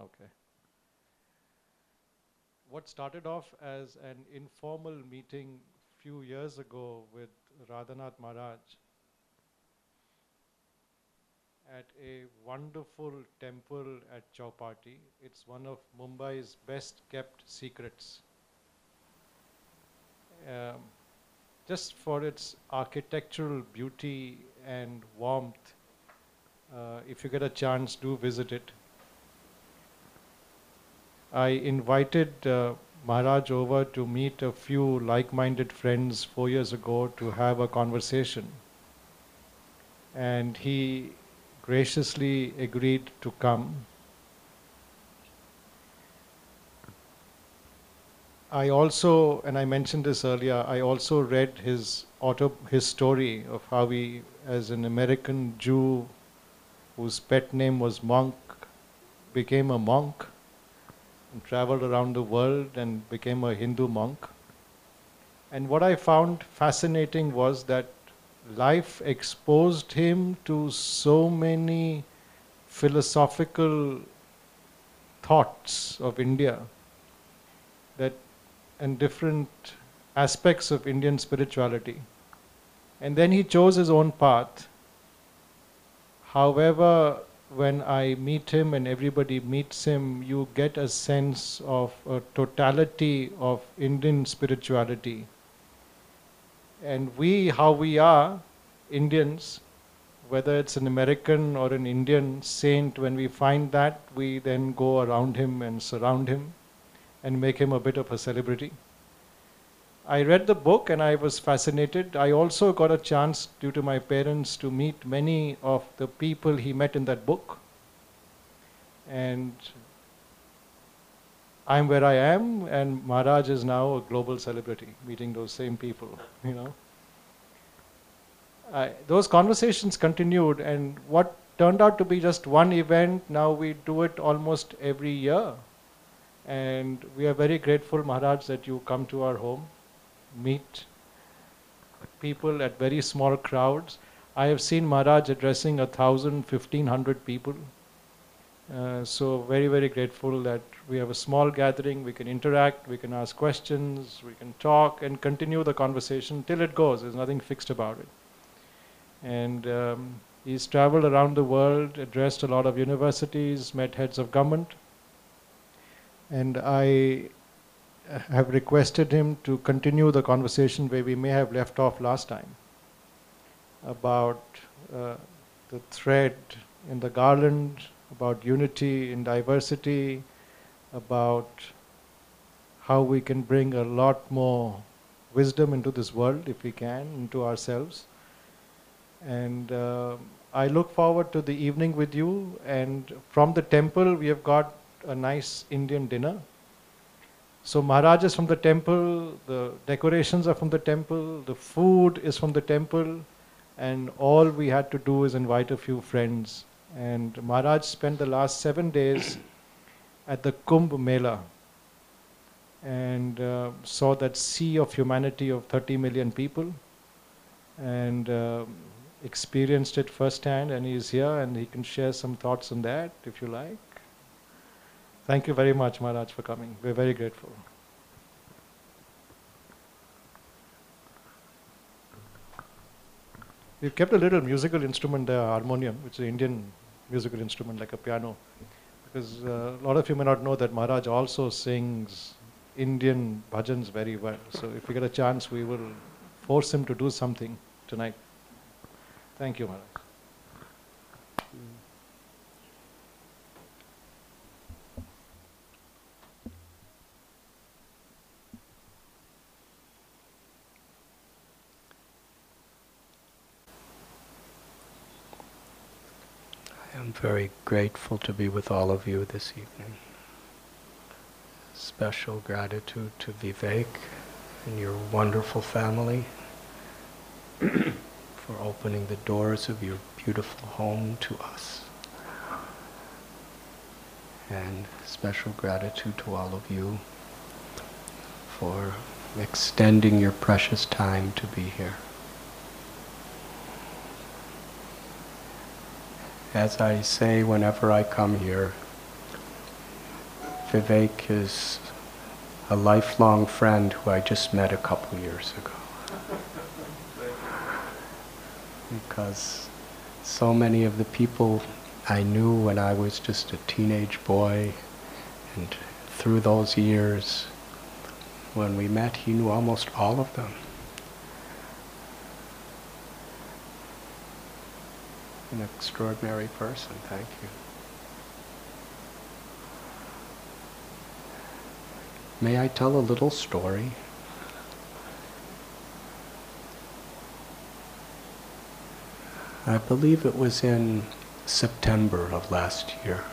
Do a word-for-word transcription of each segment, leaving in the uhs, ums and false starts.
Okay. What started off as an informal meeting few years ago with Radhanath Maharaj at a wonderful temple at Chowpatty. It's one of Mumbai's best kept secrets. Um, just for its architectural beauty and warmth, uh, if you get a chance, do visit it. I invited uh, Maharaj over to meet a few like-minded friends four years ago to have a conversation. And he graciously agreed to come. I also, and I mentioned this earlier, I also read his auto, his story of how he, as an American Jew whose pet name was Monk, became a monk and traveled around the world and became a Hindu monk. And what I found fascinating was that life exposed him to so many philosophical thoughts of India that and different aspects of Indian spirituality. And then he chose his own path. However, when I meet him and everybody meets him, you get a sense of a totality of Indian spirituality. And we, how we are, Indians, whether it's an American or an Indian saint, when we find that, we then go around him and surround him and make him a bit of a celebrity. I read the book and I was fascinated. I also got a chance, due to my parents, to meet many of the people he met in that book. And I'm where I am, and Maharaj is now a global celebrity, meeting those same people, you know. I, those conversations continued, and what turned out to be just one event, now we do it almost every year. And we are very grateful, Maharaj, that you come to our home, meet people at very small crowds. I have seen Maharaj addressing a thousand, fifteen hundred people. Uh, so very, very grateful that we have a small gathering, we can interact, we can ask questions, we can talk and continue the conversation till it goes. There's nothing fixed about it. And um, he's traveled around the world, addressed a lot of universities, met heads of government. And I have requested him to continue the conversation where we may have left off last time about uh, the thread in the garland, about unity in diversity, about how we can bring a lot more wisdom into this world if we can, into ourselves. And uh, I look forward to the evening with you. And from the temple, we have got a nice Indian dinner. So Maharaj is from the temple, the decorations are from the temple, the food is from the temple, and all we had to do is invite a few friends. And Maharaj spent the last seven days at the Kumbh Mela and uh, saw that sea of humanity of thirty million people, and uh, experienced it firsthand, and he is here and he can share some thoughts on that if you like. Thank you very much, Maharaj, for coming. We're very grateful. We've kept a little musical instrument there, harmonium, which is an Indian musical instrument like a piano. Because uh, a lot of you may not know that Maharaj also sings Indian bhajans very well. So if we get a chance, we will force him to do something tonight. Thank you, Maharaj. I am very grateful to be with all of you this evening. Special gratitude to Vivek and your wonderful family for opening the doors of your beautiful home to us. And special gratitude to all of you for extending your precious time to be here. As I say whenever I come here, Vivek is a lifelong friend who I just met a couple years ago. Because so many of the people I knew when I was just a teenage boy, and through those years, when we met, he knew almost all of them. An extraordinary person, thank you. May I tell a little story? I believe it was in September of last year.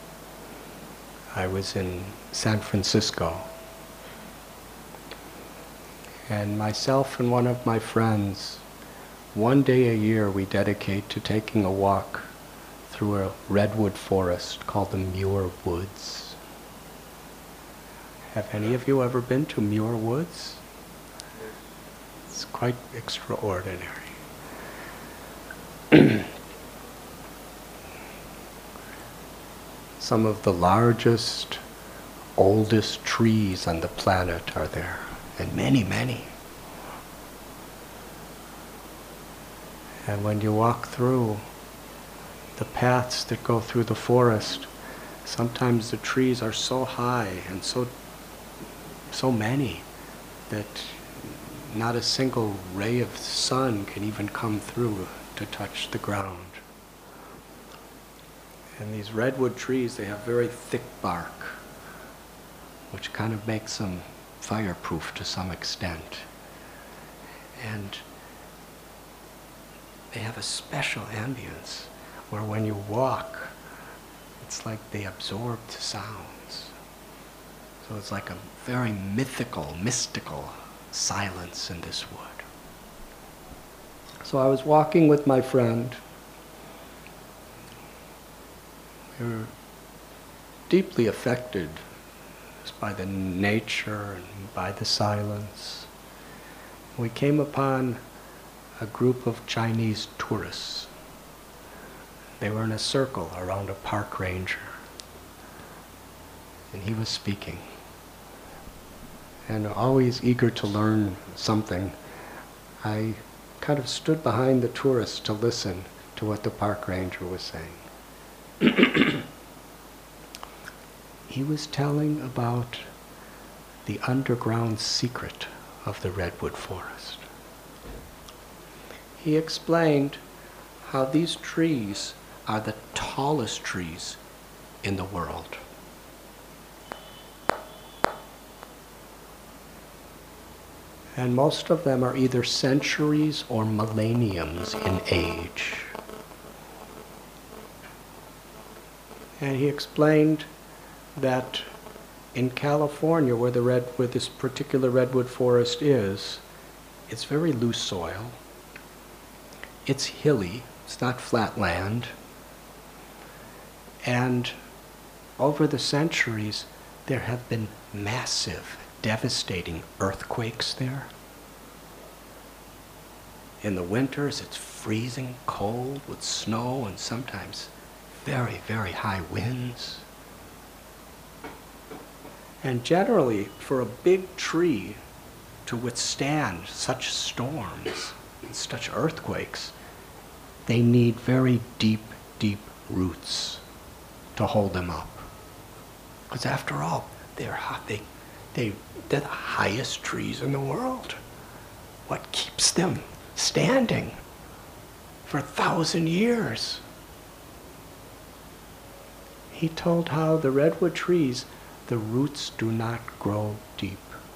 I was in San Francisco, and myself and one of my friends, one day a year we dedicate to taking a walk through a redwood forest called the Muir Woods. Have any of you ever been to Muir Woods? It's quite extraordinary. Some of the largest, oldest trees on the planet are there, and many, many. And when you walk through the paths that go through the forest, sometimes the trees are so high and so, so many that not a single ray of sun can even come through to touch the ground. And these redwood trees, they have very thick bark, which kind of makes them fireproof to some extent. And they have a special ambience where when you walk, it's like they absorb the sounds. So it's like a very mythical, mystical silence in this wood. So I was walking with my friend. We were deeply affected by the nature and by the silence. We came upon a group of Chinese tourists. They were in a circle around a park ranger, and he was speaking. And always eager to learn something, I kind of stood behind the tourists to listen to what the park ranger was saying. He was telling about the underground secret of the redwood forest. He explained how these trees are the tallest trees in the world. And most of them are either centuries or millenniums in age. And he explained that in California, where the red, where this particular redwood forest is, it's very loose soil. It's hilly. It's not flat land. And over the centuries, there have been massive, devastating earthquakes there. In the winters, it's freezing cold with snow and sometimes very, very high winds. And generally, for a big tree to withstand such storms and such earthquakes, they need very deep, deep roots to hold them up. Because after all, they're, they, they, they're the highest trees in the world. What keeps them standing for a thousand years? He told how the redwood trees, the roots do not grow deep.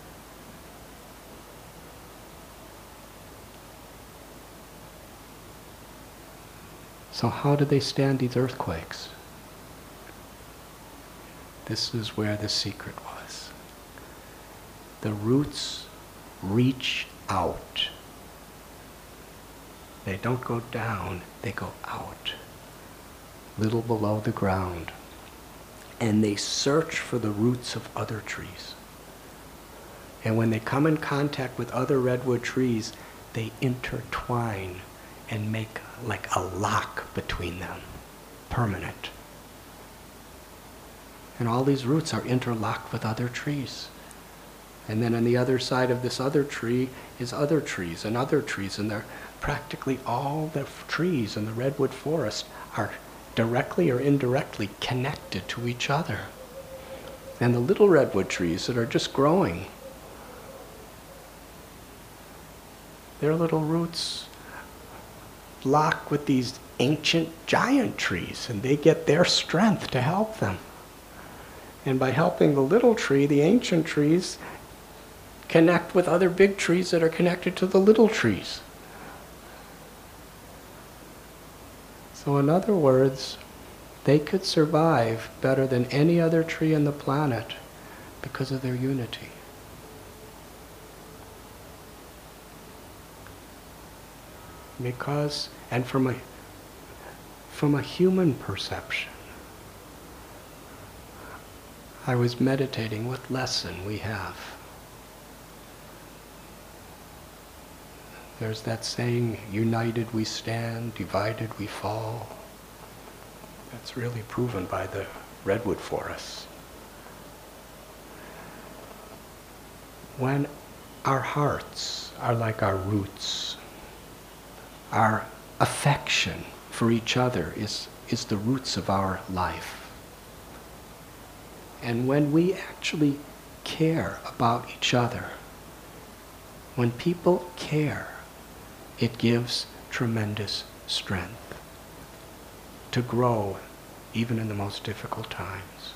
So how do they stand these earthquakes? This is where the secret was. The roots reach out. They don't go down, they go out, little below the ground. And they search for the roots of other trees. And when they come in contact with other redwood trees, they intertwine and make like a lock between them, permanent. And all these roots are interlocked with other trees. And then on the other side of this other tree is other trees and other trees, and they're practically all the f- trees in the redwood forest are directly or indirectly connected to each other. And the little redwood trees that are just growing, their little roots lock with these ancient giant trees, and they get their strength to help them. And by helping the little tree, the ancient trees connect with other big trees that are connected to the little trees. So in other words, they could survive better than any other tree on the planet because of their unity. Because, and from a, from a human perception, I was meditating what lesson we have. There's that saying, united we stand, divided we fall. That's really proven by the redwood forests. When our hearts are like our roots, our affection for each other is, is the roots of our life. And when we actually care about each other, when people care, it gives tremendous strength to grow even in the most difficult times.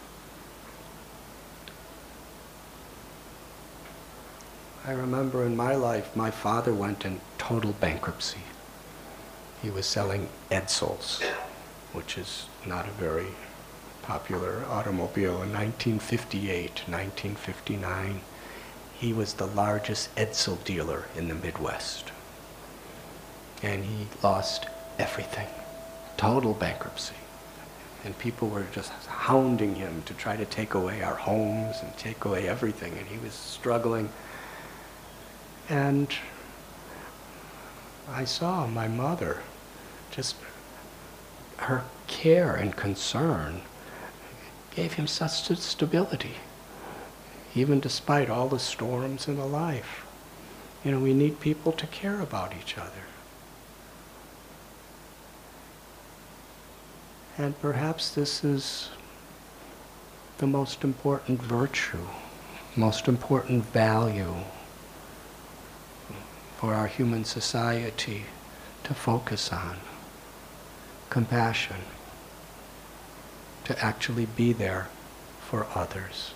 I remember in my life, my father went in total bankruptcy. He was selling Edsels, which is not a very popular automobile. In nineteen fifty-eight, nineteen fifty-nine, he was the largest Edsel dealer in the Midwest. And he lost everything. Total bankruptcy. And people were just hounding him to try to take away our homes and take away everything. And he was struggling. And I saw my mother, just her care and concern gave him such stability, even despite all the storms in the life. You know, we need people to care about each other. And perhaps this is the most important virtue, most important value for our human society to focus on. Compassion. To actually be there for others.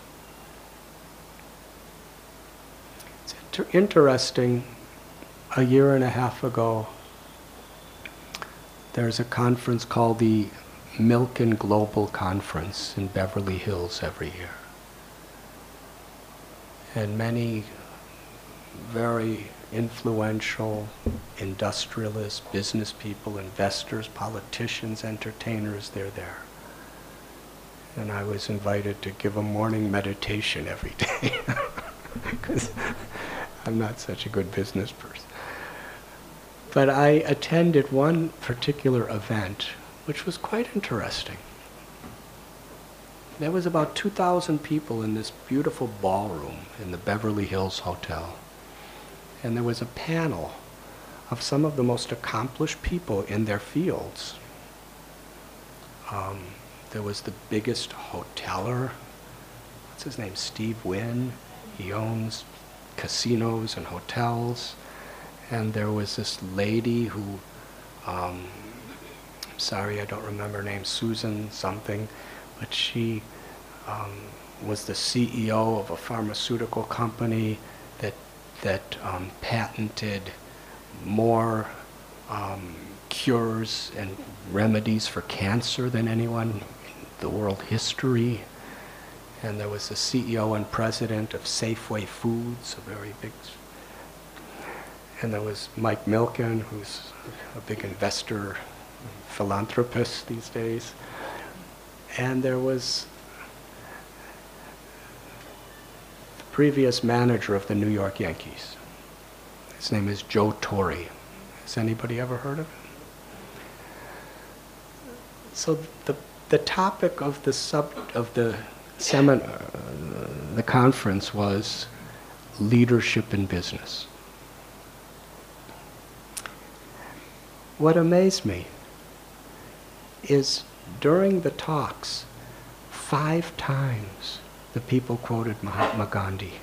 It's inter- interesting, a year and a half ago, there's a conference called the Milken Global Conference in Beverly Hills every year. And many very influential industrialists, business people, investors, politicians, entertainers, they're there. And I was invited to give a morning meditation every day because I'm not such a good business person. But I attended one particular event which was quite interesting. There was about two thousand people in this beautiful ballroom in the Beverly Hills Hotel. And there was a panel of some of the most accomplished people in their fields. Um, there was the biggest hoteler, what's his name, Steve Wynn. He owns casinos and hotels. And there was this lady who, um, I'm sorry, I don't remember her name, Susan something, but she um, was the C E O of a pharmaceutical company that that um, patented more um, cures and remedies for cancer than anyone in the world history. And there was the C E O and president of Safeway Foods, a very big. And there was Mike Milken, who's a big investor, philanthropist these days. And there was the previous manager of the New York Yankees. His name is Joe Torre. Has anybody ever heard of him? So the, the topic of the sub of the seminar, uh, the conference was leadership in business. What amazed me is during the talks, five times the people quoted Mahatma Gandhi.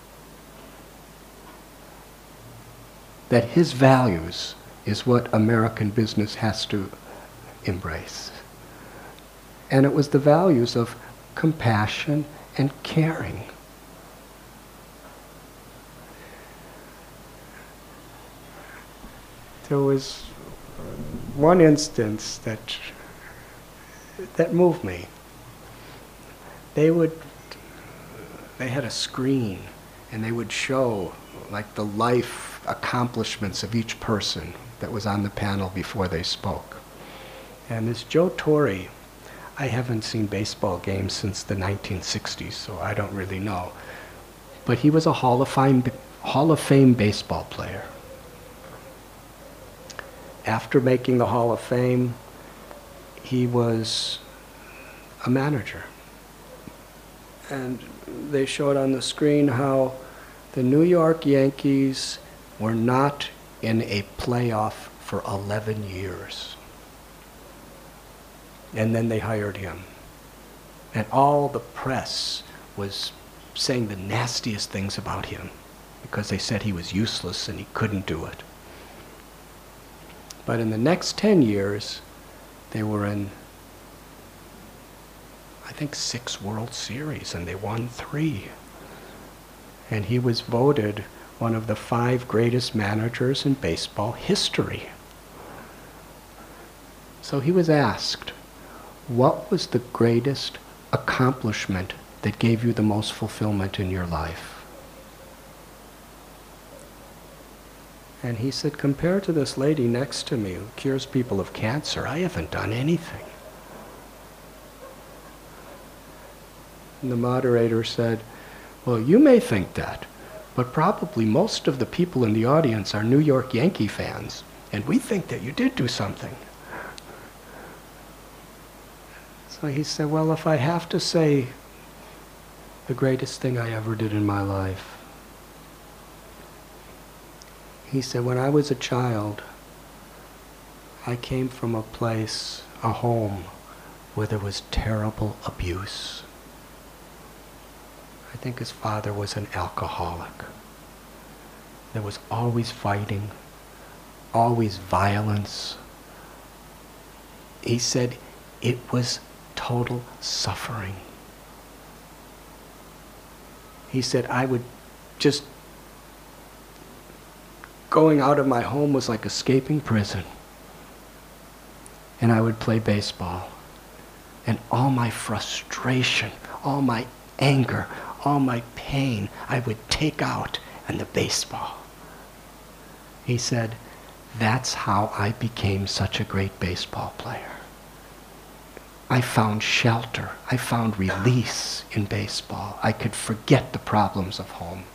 That his values is what American business has to embrace. And it was the values of compassion and caring. There was one instance that that moved me. They would, they had a screen and they would show like the life accomplishments of each person that was on the panel before they spoke. And this Joe Torre, I haven't seen baseball games since the nineteen sixties, so I don't really know. But he was a Hall of Fame, Hall of Fame baseball player. After making the Hall of Fame, he was a manager. And they showed on the screen how the New York Yankees were not in a playoff for eleven years. And then they hired him. And all the press was saying the nastiest things about him because they said he was useless and he couldn't do it. But in the next ten years, they were in, I think, six World Series, and they won three. And he was voted one of the five greatest managers in baseball history. So he was asked, what was the greatest accomplishment that gave you the most fulfillment in your life? And he said, compared to this lady next to me who cures people of cancer, I haven't done anything. And the moderator said, well, you may think that, but probably most of the people in the audience are New York Yankee fans, and we think that you did do something. So he said, well, if I have to say the greatest thing I ever did in my life, he said, when I was a child, I came from a place, a home, where there was terrible abuse. I think his father was an alcoholic. There was always fighting, always violence. He said it was total suffering. He said I would just, going out of my home was like escaping prison. And I would play baseball. And all my frustration, all my anger, all my pain, I would take out in the baseball. He said, that's how I became such a great baseball player. I found shelter. I found release in baseball. I could forget the problems of home.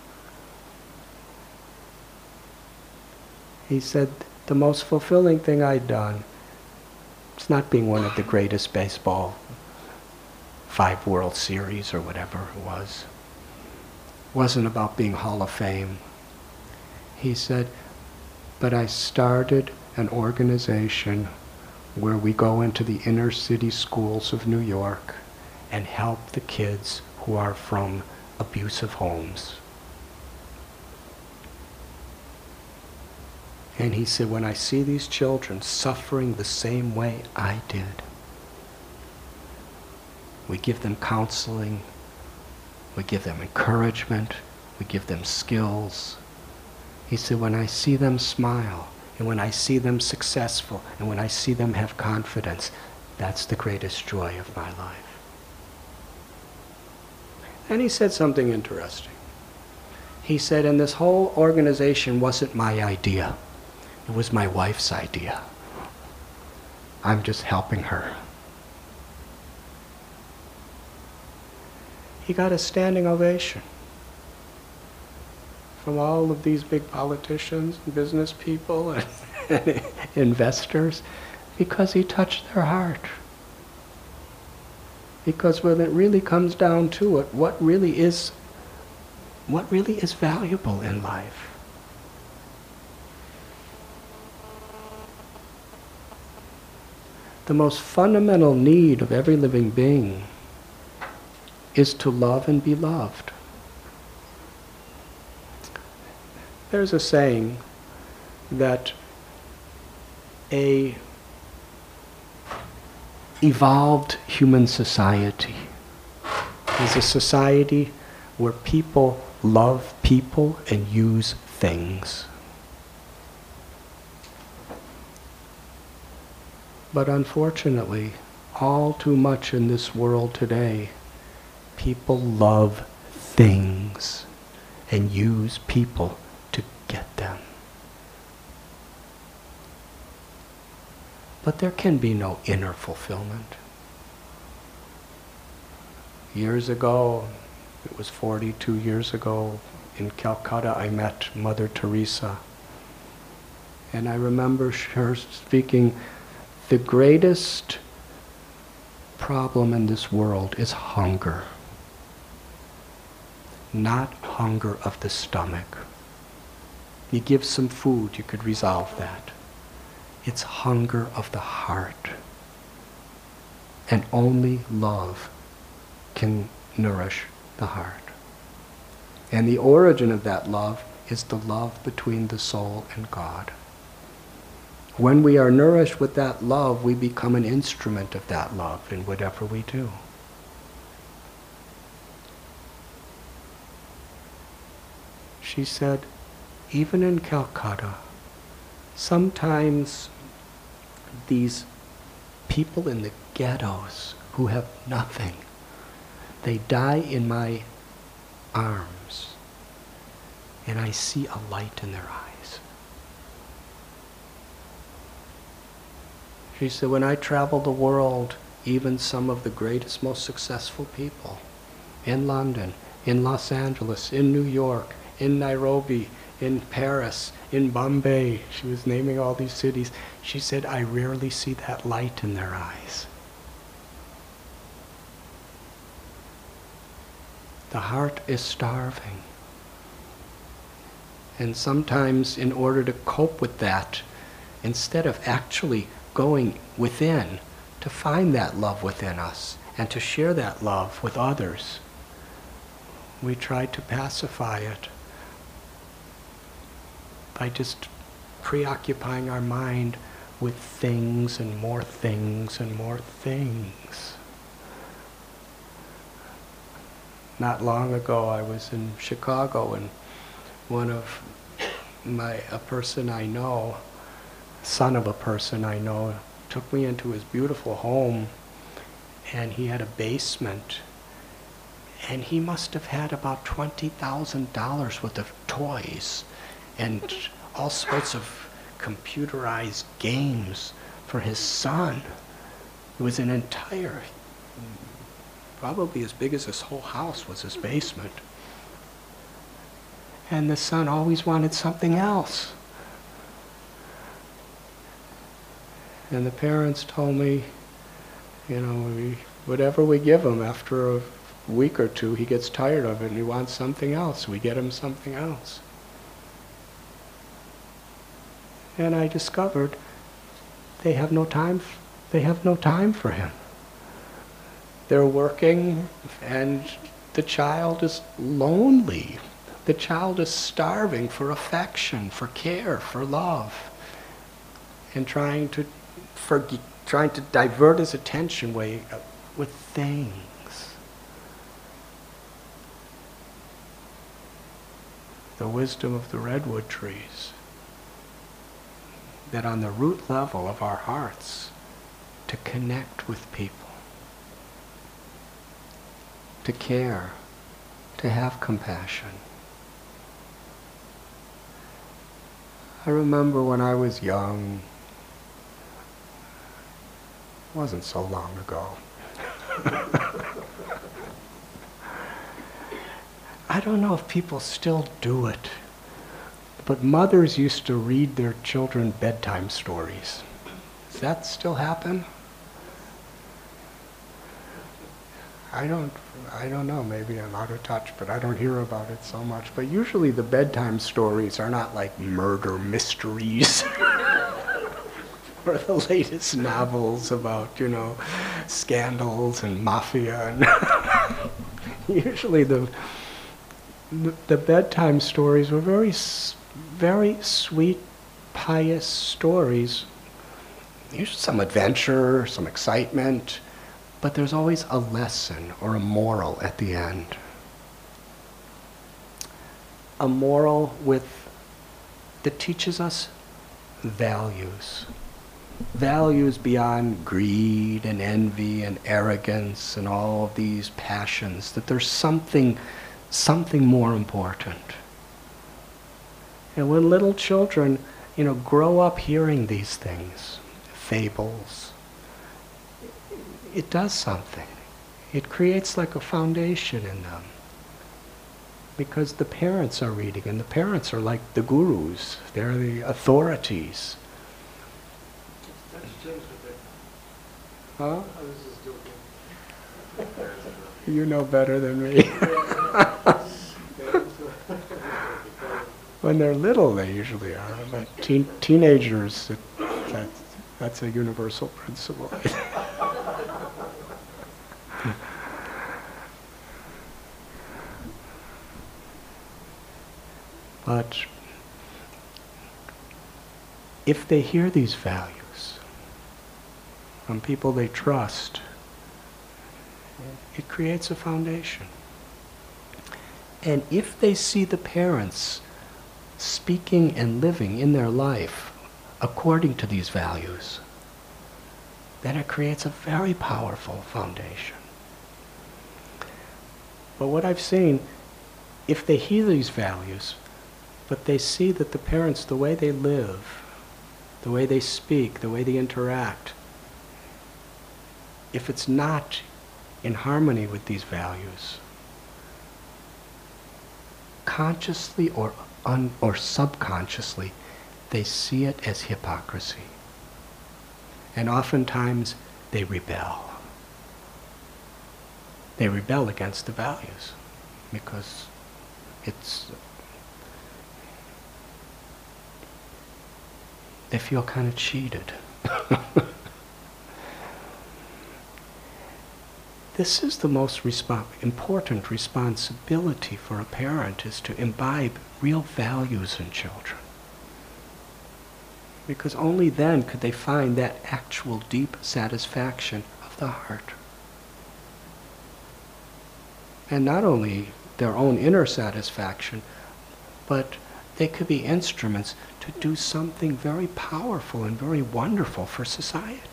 He said, the most fulfilling thing I'd done, it's not being one of the greatest baseball, five World Series or whatever it was. It wasn't about being Hall of Fame. He said, but I started an organization where we go into the inner city schools of New York and help the kids who are from abusive homes. And he said, when I see these children suffering the same way I did, we give them counseling, we give them encouragement, we give them skills. He said, when I see them smile, and when I see them successful, and when I see them have confidence, that's the greatest joy of my life. And he said something interesting. He said, and this whole organization wasn't my idea. It was my wife's idea. I'm just helping her. He got a standing ovation from all of these big politicians and business people and, and investors because he touched their heart. Because when it really comes down to it, what really is, what really is valuable in life? The most fundamental need of every living being is to love and be loved. There's a saying that a evolved human society is a society where people love people and use things. But unfortunately, all too much in this world today, people love things and use people to get them. But there can be no inner fulfillment. Years ago, it was forty-two years ago, in Calcutta, I met Mother Teresa. And I remember her speaking, the greatest problem in this world is hunger. Not hunger of the stomach. You give some food, you could resolve that. It's hunger of the heart. And only love can nourish the heart. And the origin of that love is the love between the soul and God. When we are nourished with that love, we become an instrument of that love in whatever we do. She said, even in Calcutta, sometimes these people in the ghettos who have nothing, they die in my arms, and I see a light in their eyes. She said, when I travel the world, even some of the greatest, most successful people in London, in Los Angeles, in New York, in Nairobi, in Paris, in Bombay, she was naming all these cities, she said, I rarely see that light in their eyes. The heart is starving. And sometimes in order to cope with that, instead of actually going within to find that love within us and to share that love with others, we try to pacify it by just preoccupying our mind with things and more things and more things. Not long ago I was in Chicago, and one of my, a person I know, son of a person I know, took me into his beautiful home, and he had a basement, and he must have had about twenty thousand dollars worth of toys and all sorts of computerized games for his son. It was an entire, probably as big as this whole house was his basement. And the son always wanted something else. And the parents told me, you know, we, whatever we give him, after a week or two, he gets tired of it and he wants something else. We get him something else. And I discovered they have no time, they have no time for him. They're working, and the child is lonely. The child is starving for affection, for care, for love, and trying to forget, trying to divert his attention way with things. The wisdom of the redwood trees, that on the root level of our hearts, to connect with people, to care, to have compassion. I remember when I was young, it wasn't so long ago. I don't know if people still do it, but mothers used to read their children bedtime stories. Does that still happen? I don't, I don't know, maybe I'm out of touch, but I don't hear about it so much. But usually the bedtime stories are not like murder mysteries or the latest novels about, you know, scandals and mafia. And usually the, the the bedtime stories were very, s- very sweet, pious stories. There's some adventure, some excitement, but there's always a lesson or a moral at the end. A moral with that teaches us values. Values beyond greed and envy and arrogance and all of these passions, that there's something, something more important. And when little children, you know, grow up hearing these things, fables, it does something. It creates like a foundation in them. Because the parents are reading, and the parents are like the gurus. They're the authorities. Huh? I was just joking. You know better than me. When they're little, they usually are. But teen, teenagers, it, that's, that's a universal principle. But if they hear these values from people they trust, it creates a foundation. And if they see the parents speaking and living in their life according to these values, then it creates a very powerful foundation. But what I've seen, if they hear these values, but they see that the parents, the way they live, the way they speak, the way they interact, if it's not in harmony with these values, consciously or un, or subconsciously, they see it as hypocrisy. And oftentimes they rebel. They rebel against the values because it's, they feel kind of cheated. This is the most respo- important responsibility for a parent, is to imbibe real values in children. Because only then could they find that actual deep satisfaction of the heart. And not only their own inner satisfaction, but they could be instruments to do something very powerful and very wonderful for society.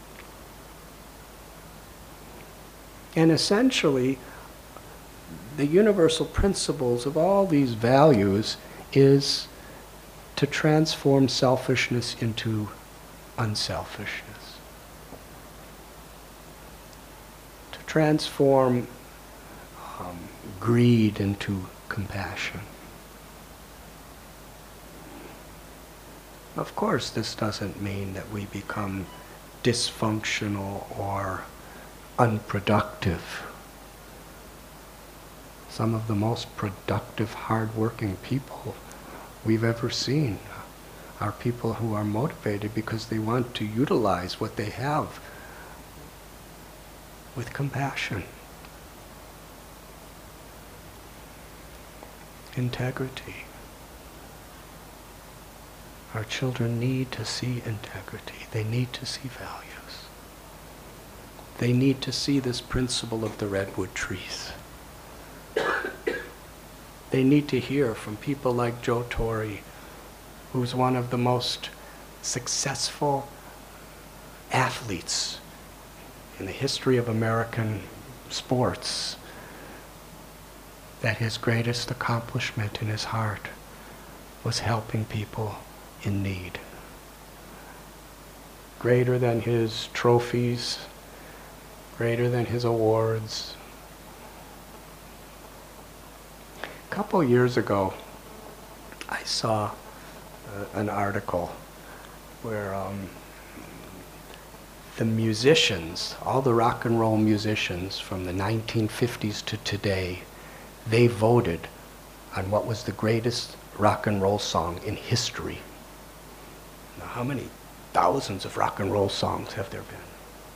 And essentially, the universal principles of all these values is to transform selfishness into unselfishness. To transform um, greed into compassion. Of course, this doesn't mean that we become dysfunctional or unproductive. Some of the most productive, hard-working people we've ever seen are people who are motivated because they want to utilize what they have with compassion, integrity. Our children need to see integrity. They need to see values. They need to see this principle of the redwood trees. They need to hear from people like Joe Torre, who's one of the most successful athletes in the history of American sports, that his greatest accomplishment in his heart was helping people in need. Greater than his trophies, greater than his awards. A couple years ago, I saw uh, an article where um, the musicians, all the rock and roll musicians from the nineteen fifties to today, they voted on what was the greatest rock and roll song in history. Now, how many thousands of rock and roll songs have there been?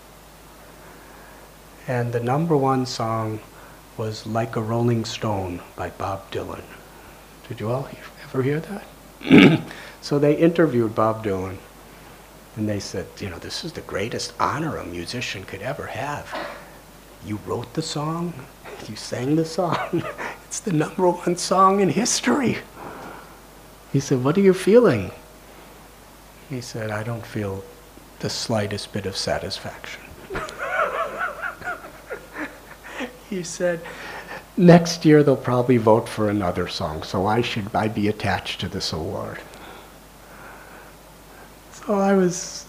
And the number one song was Like a Rolling Stone by Bob Dylan. Did you all he- ever hear that? So they interviewed Bob Dylan, and they said, you know, this is the greatest honor a musician could ever have. You wrote the song, you sang the song, it's the number one song in history. He said, what are you feeling? He said, I don't feel the slightest bit of satisfaction. He said, next year they'll probably vote for another song, so I should I be attached to this award. So I was,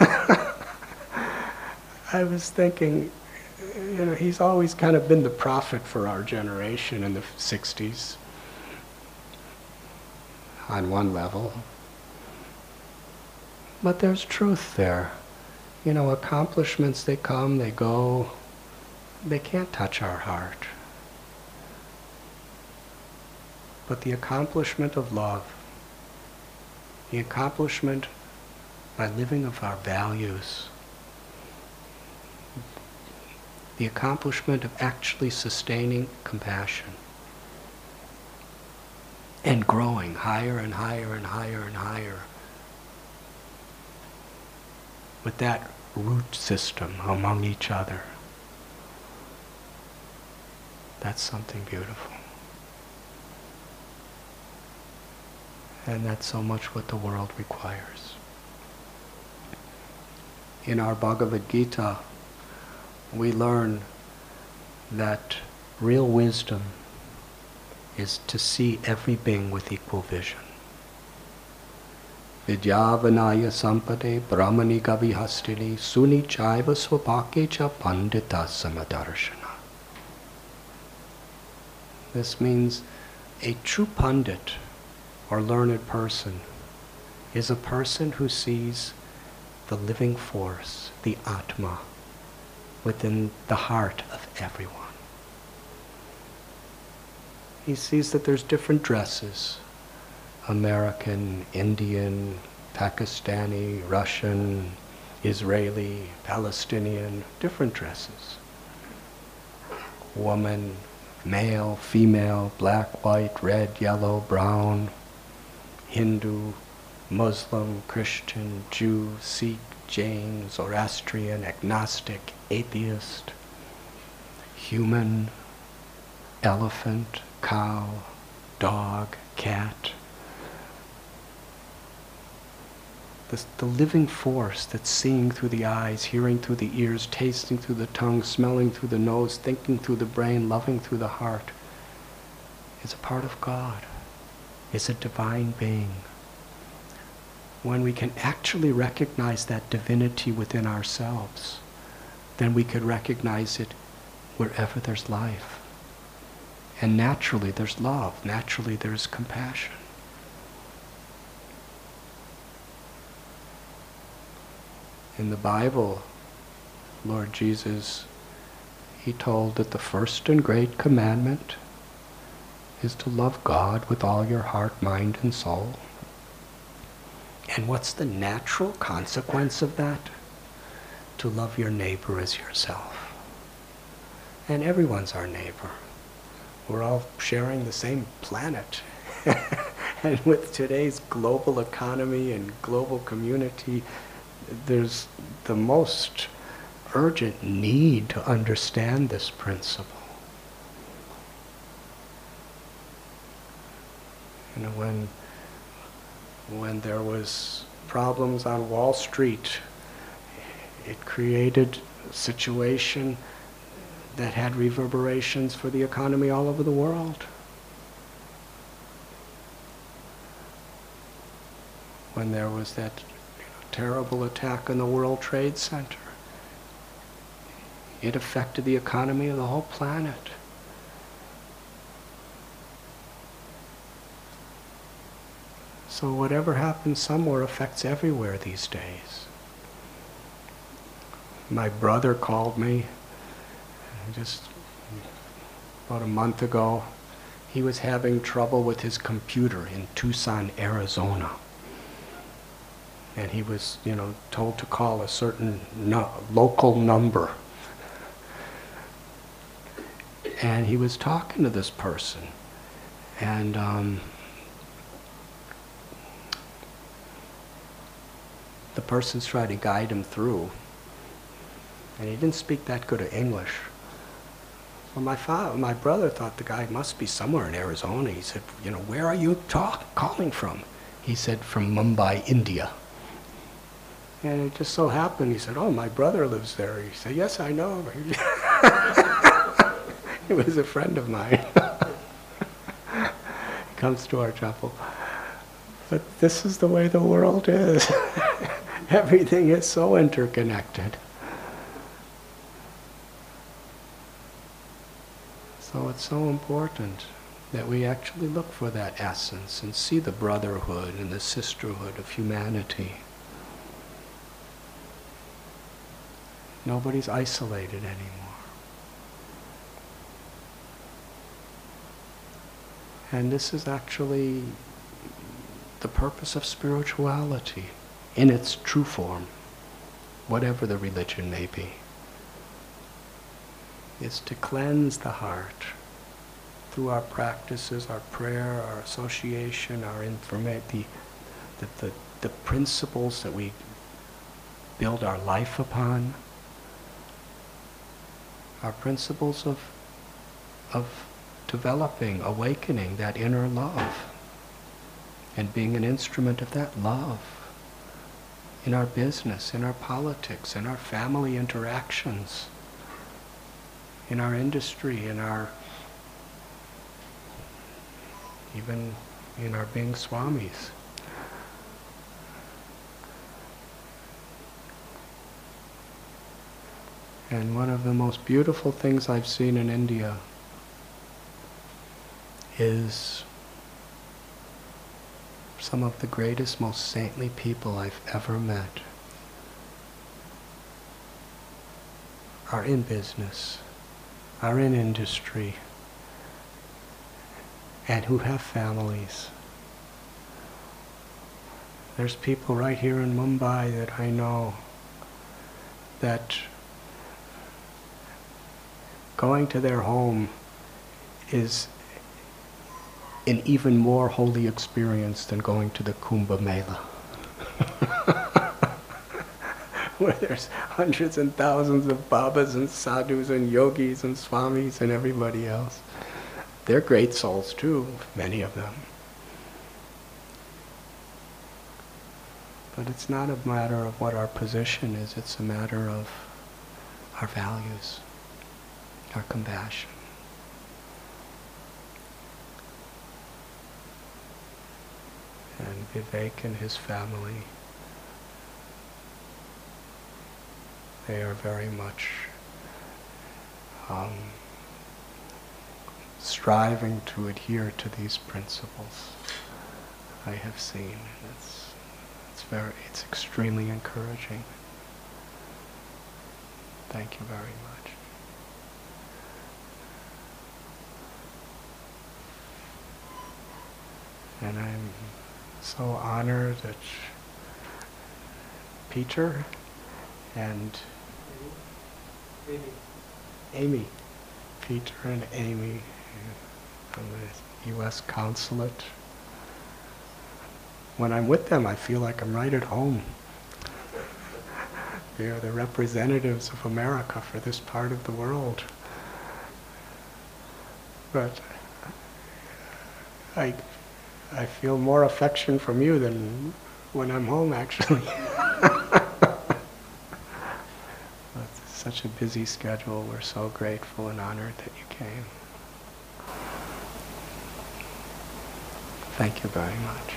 I was thinking, you know, he's always kind of been the prophet for our generation in the sixties, on one level. But there's truth there. You know, accomplishments, they come, they go. They can't touch our heart. But the accomplishment of love, the accomplishment by living of our values, the accomplishment of actually sustaining compassion and growing higher and higher and higher and higher with that root system among each other. That's something beautiful. And that's so much what the world requires. In our Bhagavad Gita, we learn that real wisdom is to see every being with equal vision. Vidyavanaya sampade brahmani kavihastini suni chaiva swapake cha pandita samadarshana. This means a true pundit or learned person is a person who sees the living force, the Atma, within the heart of everyone. He sees that there's different dresses, American, Indian, Pakistani, Russian, Israeli, Palestinian, different dresses. Woman, male, female, black, white, red, yellow, brown, Hindu, Muslim, Christian, Jew, Sikh, Jain, Zoroastrian, agnostic, atheist, human, elephant, cow, dog, cat. The, the living force that's seeing through the eyes, hearing through the ears, tasting through the tongue, smelling through the nose, thinking through the brain, loving through the heart, is a part of God, is a divine being. When we can actually recognize that divinity within ourselves, then we could recognize it wherever there's life. And naturally there's love, naturally there's compassion. In the Bible, Lord Jesus, he told that the first and great commandment is to love God with all your heart, mind, and soul. And what's the natural consequence of that? To love your neighbor as yourself. And everyone's our neighbor. We're all sharing the same planet. And with today's global economy and global community, there's the most urgent need to understand this principle. You know, when when there was problems on Wall Street, it created a situation that had reverberations for the economy all over the world. When there was that terrible attack on the World Trade Center, it affected the economy of the whole planet. So whatever happens somewhere affects everywhere these days. My brother called me just about a month ago. He was having trouble with his computer in Tucson, Arizona. And he was, you know, told to call a certain no- local number. And he was talking to this person. And um, the person's trying to guide him through. And he didn't speak that good of English. Well, my father, my brother thought the guy must be somewhere in Arizona. He said, you know, where are you talk, calling from? He said, from Mumbai, India. And it just so happened, he said, oh, my brother lives there. He said, yes, I know. He was a friend of mine. He comes to our temple. But this is the way the world is. Everything is so interconnected. So it's so important that we actually look for that essence and see the brotherhood and the sisterhood of humanity. Nobody's isolated anymore. And this is actually the purpose of spirituality in its true form, whatever the religion may be, is to cleanse the heart through our practices, our prayer, our association, our informa- the, the, the, the principles that we build our life upon, our principles of, of developing, awakening that inner love, and being an instrument of that love in our business, in our politics, in our family interactions, in our industry, in our, even in our being swamis. And one of the most beautiful things I've seen in India is some of the greatest, most saintly people I've ever met are in business, are in industry, and who have families. There's people right here in Mumbai that I know that going to their home is an even more holy experience than going to the Kumbh Mela, where there's hundreds and thousands of babas and sadhus and yogis and swamis and everybody else. They're great souls too, many of them. But it's not a matter of what our position is, it's a matter of our values, our compassion. And Vivek and his family, they are very much um, striving to adhere to these principles. I have seen. It's, it's very, it's extremely encouraging. Thank you very much. And I'm so honored that Peter and Amy. Amy, Peter and Amy from the U S consulate. When I'm with them, I feel like I'm right at home. They are the representatives of America for this part of the world. But I I feel more affection from you than when I'm home, actually. It's such a busy schedule. We're so grateful and honored that you came. Thank you very much.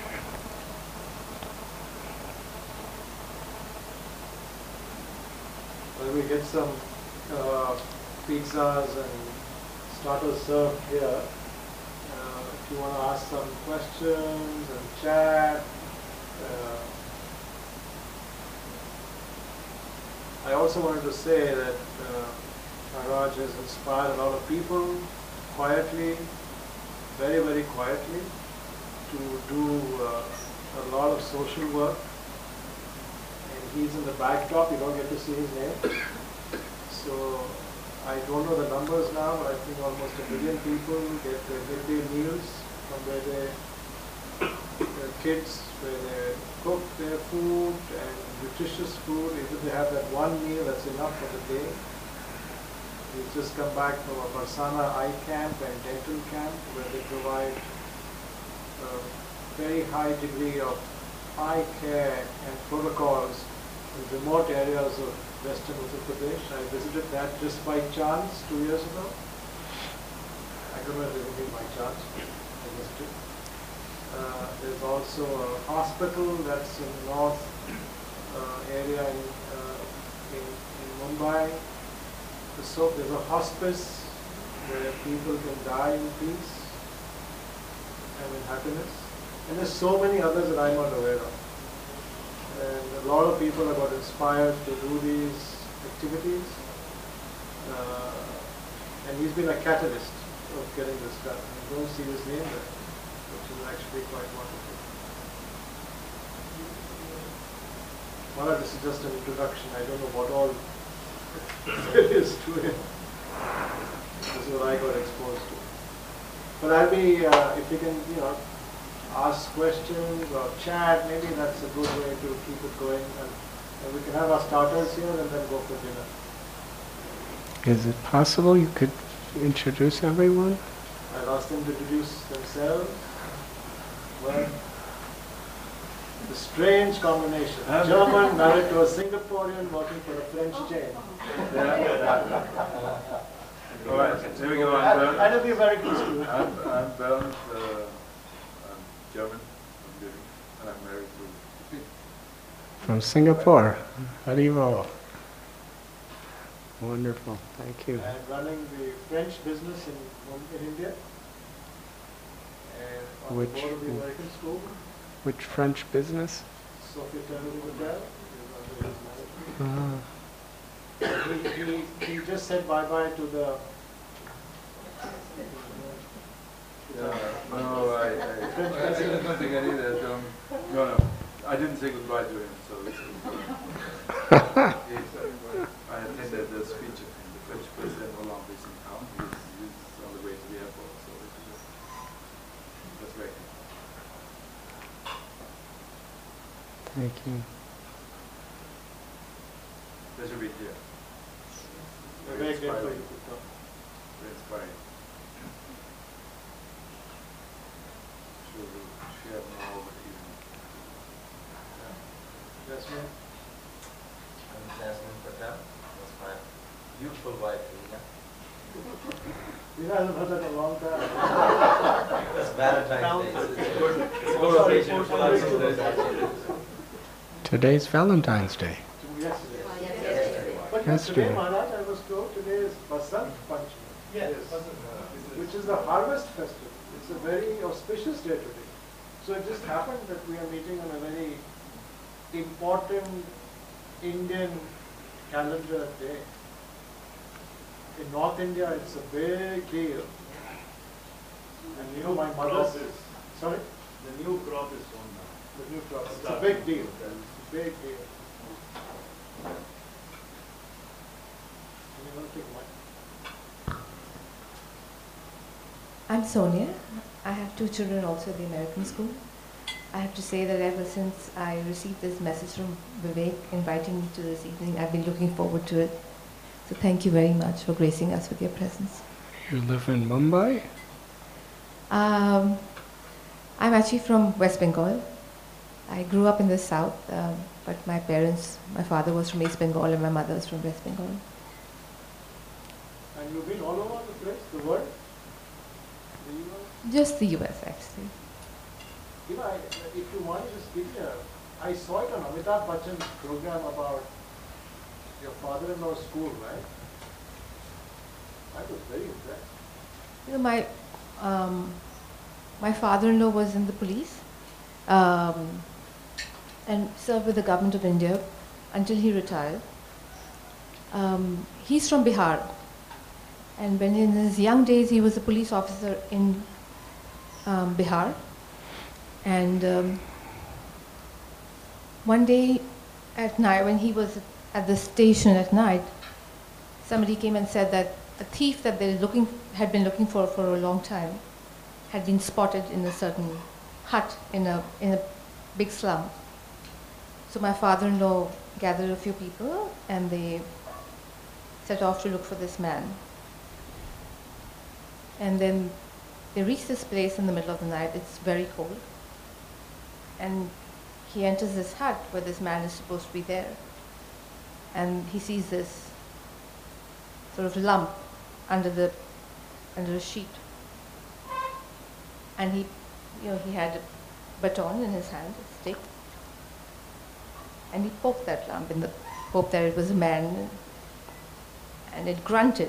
Well, we get some uh, pizzas and starters served here. If you want to ask some questions and chat, uh, I also wanted to say that uh, Maharaj has inspired a lot of people quietly, very, very quietly, to do uh, a lot of social work. And he's in the backdrop, you don't get to see his name. So I don't know the numbers now, but I think almost a million people get their midday meals from where they, their kids, where they cook their food and nutritious food. Even if they have that one meal, that's enough for the day. We've just come back from a Barsana eye camp and dental camp where they provide a very high degree of eye care and protocols in remote areas of western Uttar Pradesh. I visited that just by chance two years ago. I don't know if it was by chance. I visited. Uh, there's also a hospital that's in the north uh, area in, uh, in, in Mumbai. So there's a hospice where people can die in peace and in happiness. And there's so many others that I'm not aware of. And a lot of people have got inspired to do these activities. Uh, and he's been a catalyst of getting this done. I don't see his name there, which is actually quite wonderful. Well, this is just an introduction. I don't know what all there is to him. This is what I got exposed to. But I'll be, uh, if you can, you know, ask questions or chat, maybe that's a good way to keep it going. And, and we can have our starters here and then go for dinner. Is it possible you could introduce everyone? I'll ask them to introduce themselves. Well, the strange combination. German married to a Singaporean working for a French chain. All right, here we go. I'm Bernd. I don't be very close to you. I'm, I'm Bernd. Uh, I'm German. I'm living, and I'm married to. From Singapore. Haribo. Wonderful. Thank you. I'm running the French business in, in India. And on Which- the board of the American School. Which French business? Sophia Terry Hotel. Ah. He, he, he just said bye-bye to the... Yeah, no, I, I, French I president. don't think I need that. Um, no, no, I didn't say goodbye to him, so it's, it's, I attended the speech of the French president Hollande is in town. He's, he's on the way to the airport, so it's, that's great. Thank you. Pleasure being here. We're very grateful you could come. Very inspiring. Sure, we'll share more over the evening. Yes, ma'am. I'm Jasmine Patel. That's my beautiful wife, Rina. You guys have heard that in a long time. It's Valentine's Day. So it's a good, it's a good occasion for us of those activities. Today's Valentine's Day. Yes, it is. But Yesterday. today, Maharaj, I was told today is Basant Panchami. Yes. Which is the harvest festival. It's a very auspicious day today. So it just happened that we are meeting on a very important Indian calendar day. In North India, it's a big deal. And you know, my mother's... Sorry? The new crop is on now. The new crop. It's a big deal. It's a big deal. Anyone take mine? I'm Sonia. I have two children also at the American school. I have to say that ever since I received this message from Vivek inviting me to this evening, I've been looking forward to it. So thank you very much for gracing us with your presence. You live in Mumbai? Um, I'm actually from West Bengal. I grew up in the south, um, but my parents, my father was from East Bengal and my mother was from West Bengal. And you've been all over the place, the world? The U S? Just the U S actually. You know, I, if you want to just give me a... I saw it on Amitabh Bachchan's program about your father-in-law's school, right? I was very impressed. You know, my um, my father-in-law was in the police um, and served with the government of India until he retired. Um, he's from Bihar. And when in his young days, he was a police officer in um, Bihar. And um, one day at night, when he was at the station at night, somebody came and said that a thief that they looking, had been looking for for a long time had been spotted in a certain hut in a, in a big slum. So my father-in-law gathered a few people and they set off to look for this man. And then they reach this place in the middle of the night. It's very cold. And he enters this hut where this man is supposed to be there. And he sees this sort of lump under the under a sheet. And he, you know, he had a baton in his hand, a stick. And he poked that lump in the hope that it was a man. And it grunted.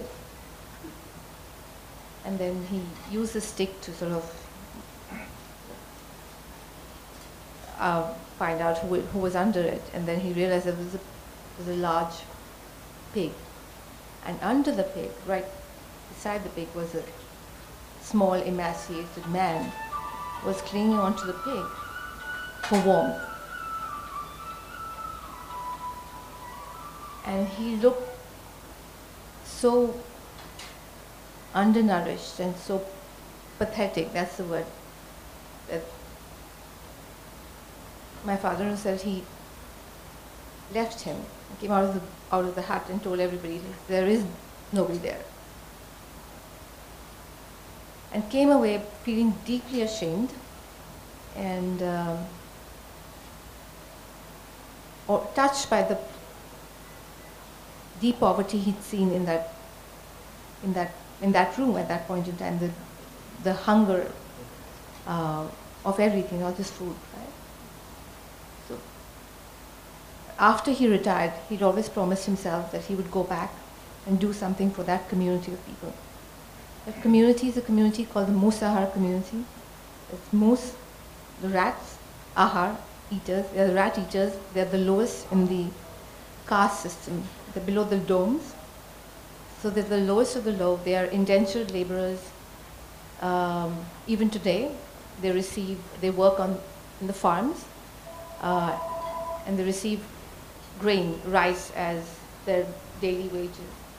And then he used the stick to sort of uh, find out who, who was under it. And then he realized there was a, was a large pig. And under the pig, right beside the pig, was a small, emaciated man who was clinging onto the pig for warmth. And he looked so undernourished and so pathetic, that's the word, that my father said he left him, came out of the out of the hut and told everybody there is nobody there. And came away feeling deeply ashamed and um, or touched by the deep poverty he'd seen in that in that in that room at that point in time, the the hunger uh, of everything, not just food, right? So after he retired, he'd always promised himself that he would go back and do something for that community of people. That community is a community called the Moose Ahar community. It's moose, the rats, ahar, eaters. They're the rat eaters. They're the lowest in the caste system. They're below the domes. So they're the lowest of the low. They are indentured laborers. Um, even today, they receive, they work on in the farms, uh, and they receive grain, rice as their daily wages.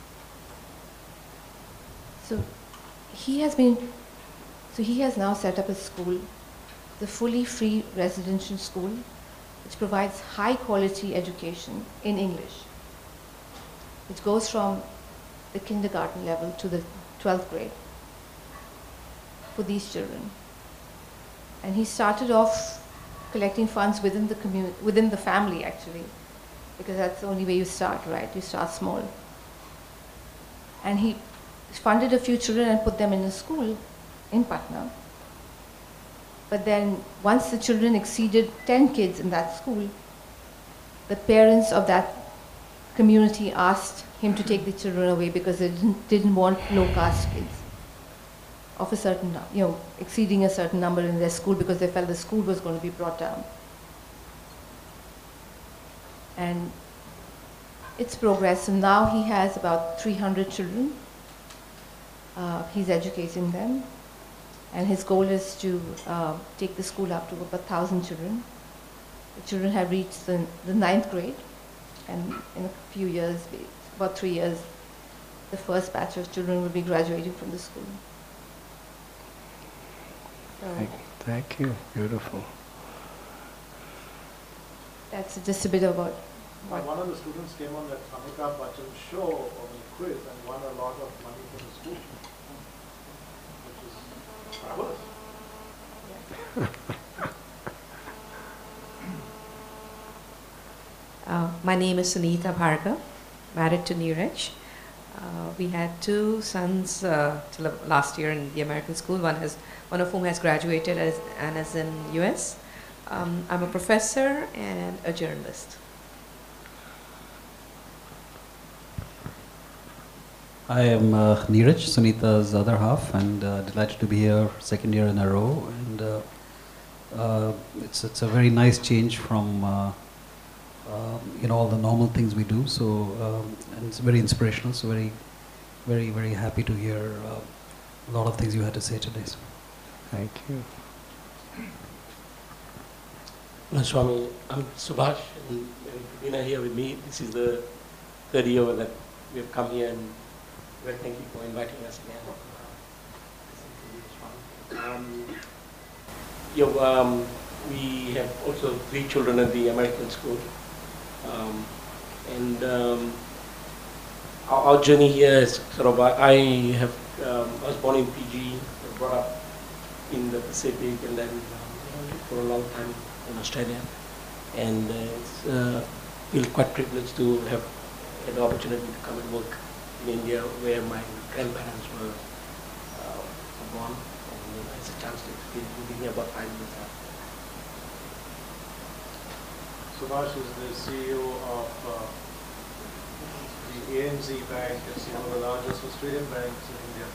So he has been, so he has now set up a school, the fully free residential school, which provides high quality education in English. It goes from the kindergarten level to the twelfth grade for these children. And he started off collecting funds within the community, within the family actually, because that's the only way you start, right? You start small. And he funded a few children and put them in a school in Patna. But then once the children exceeded ten kids in that school, the parents of that community asked him to take the children away because they didn't, didn't want low caste kids of a certain, you know, exceeding a certain number in their school because they felt the school was going to be brought down. And it's progressed. And now he has about three hundred children. Uh, he's educating them. And his goal is to uh, take the school up to about one thousand children. The children have reached the, the ninth grade. And in a few years, about three years, the first batch of children will be graduating from the school. So Thank, thank you. Beautiful. that's just a bit about One what. of the students came on that Amitabh Bachchan show on a quiz and won a lot of money for the school, which is marvelous. Uh, my name is Sunita Bhargav, married to Neeraj. Uh, we had two sons uh, till last year in the American school. One has, one of whom has graduated as, and is in U S. Um, I'm a professor and a journalist. I am uh, Neeraj, Sunita's other half, and uh, delighted to be here second year in a row. And uh, uh, it's it's a very nice change from uh, um, you know, all the normal things we do. So um, and it's very inspirational. So very, very, very happy to hear uh, a lot of things you had to say today. So. Thank you. Swami, I'm Subhash, and Rina here with me. This is the third year that we have come here, and well, thank you for inviting us again. Um, yeah, um, we have also three children at the American school, um, and um, our, our journey here is sort of. I have um, I was born in Fiji, brought up in the Pacific, and then um, lived for a long time in Australia, and uh, it's, uh, feel quite privileged to have had the opportunity to come and work in India, where my grandparents were uh, born, and uh, it's a chance to experience living here about five years now. Subhash is the C E O of uh, the A N Z Bank. It's one of the largest Australian banks in India.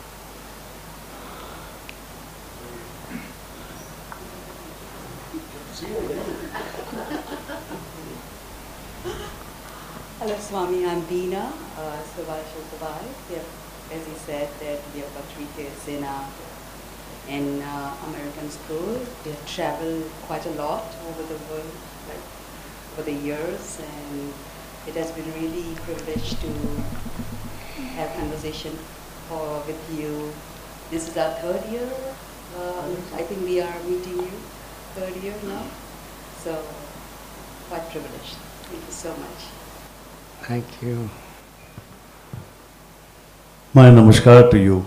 Hello, Swami. I'm Dina. Uh, Subhash is Subhash. We have, as he said, that we have got three kids in uh, in uh, American school. We have traveled quite a lot over the world, like over the years, and it has been really privileged to have conversation for, with you. This is our third year. Uh, I think we are meeting you third year now. So quite privileged. Thank you so much. Thank you. My namaskar to you.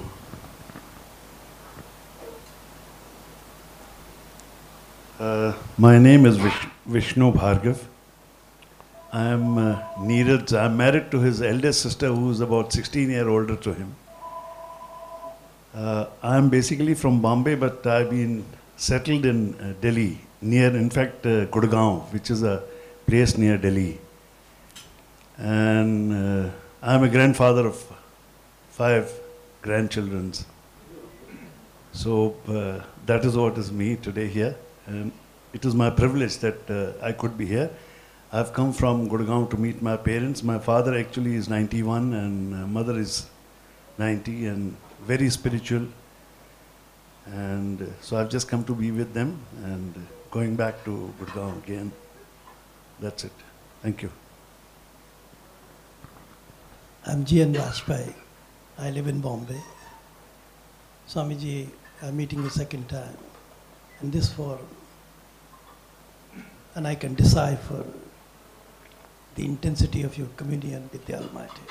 Uh, my name is Vish Vishnu Bhargav. I am uh, Neeraj. I am married to his eldest sister, who is about sixteen years older to him. Uh, I am basically from Bombay, but I've been settled in uh, Delhi, near, in fact, uh, Gurgaon, which is a place near Delhi. And uh, I am a grandfather of five grandchildren. So uh, that is what is me today here. And it is my privilege that uh, I could be here. I've come from Gurgaon to meet my parents. My father actually is ninety-one and my mother is ninety and very spiritual. And uh, so I've just come to be with them and uh, going back to Gurgaon again. That's it. Thank you. I'm G N Rajpai. I live in Bombay. Swamiji, I'm meeting you second time in this forum. And I can decipher the intensity of your communion with the Almighty.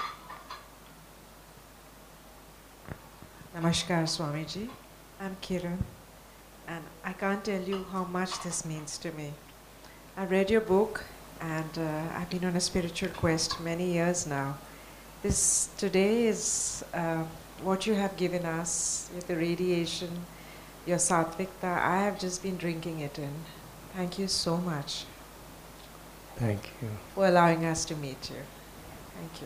Namaskar, Swamiji. I'm Kiran, and I can't tell you how much this means to me. I read your book, and uh, I've been on a spiritual quest many years now. This today is uh, what you have given us with the radiation, your Satvikta. I have just been drinking it in. Thank you so much. Thank you. For allowing us to meet you. Thank you.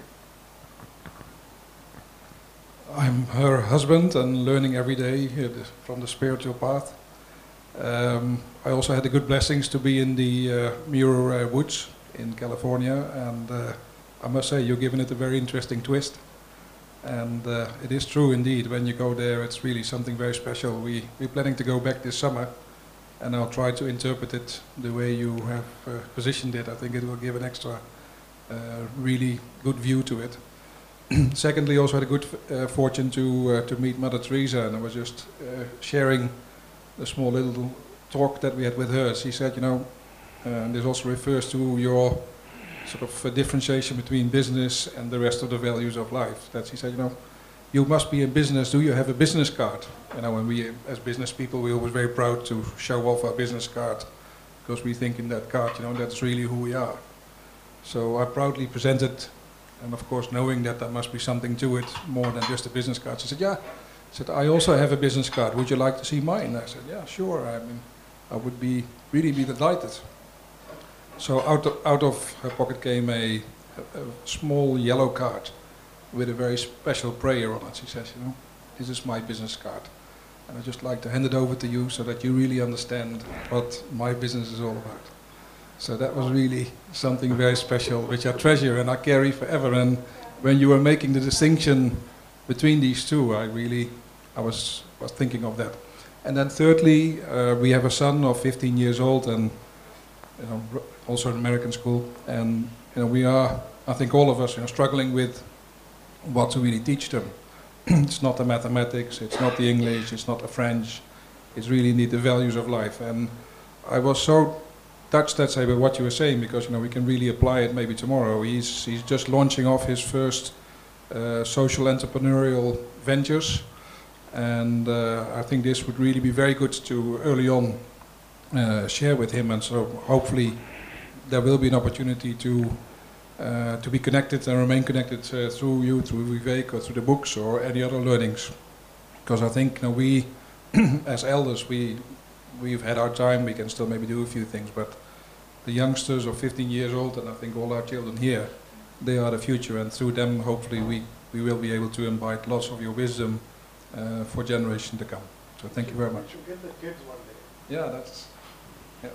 I'm her husband and learning every day uh, from the spiritual path. Um, I also had the good blessings to be in the uh, Muir uh, Woods in California, and uh, I must say you're giving it a very interesting twist. And uh, it is true indeed, when you go there it's really something very special. We, we're planning to go back this summer, and I'll try to interpret it the way you have uh, positioned it. I think it will give an extra uh, really good view to it. Secondly, also had a good uh, fortune to uh, to meet Mother Teresa, and I was just uh, sharing the small little talk that we had with her. She said, you know, uh, and this also refers to your sort of uh, differentiation between business and the rest of the values of life. That she said, you know, you must be in business. Do you have a business card? You know, and we as business people, we're always very proud to show off our business card because we think in that card, you know, that's really who we are. So I proudly presented. And of course, knowing that there must be something to it more than just a business card. She said, yeah. I said, I also have a business card. Would you like to see mine? I said, yeah, sure. I mean, I would be really be delighted. So out of, out of her pocket came a, a, a small yellow card with a very special prayer on it. She says, you know, this is my business card. And I'd just like to hand it over to you so that you really understand what my business is all about. So that was really something very special, which I treasure and I carry forever. And when you were making the distinction between these two, I really, I was, was thinking of that. And then thirdly, uh, we have a son of fifteen years old and you know, also in American school. And you know, we are, I think all of us, you know, struggling with what to really teach them. It's not the mathematics, it's not the English, it's not the French. It's really need the values of life. And I was so touched, let's say, by what you were saying, because you know we can really apply it maybe tomorrow. He's he's just launching off his first uh, social entrepreneurial ventures, and uh, I think this would really be very good to early on uh, share with him. And so hopefully there will be an opportunity to uh, to be connected and remain connected uh, through you, through Vivek, or through the books or any other learnings. Because I think you know, we, as elders, we we've had our time. We can still maybe do a few things, but the youngsters of fifteen years old, and I think all our children here, they are the future, and through them, hopefully, we we will be able to imbibe lots of your wisdom uh, for generations to come. So thank you very much. You should get the kids one day. Yeah, that's. Yeah.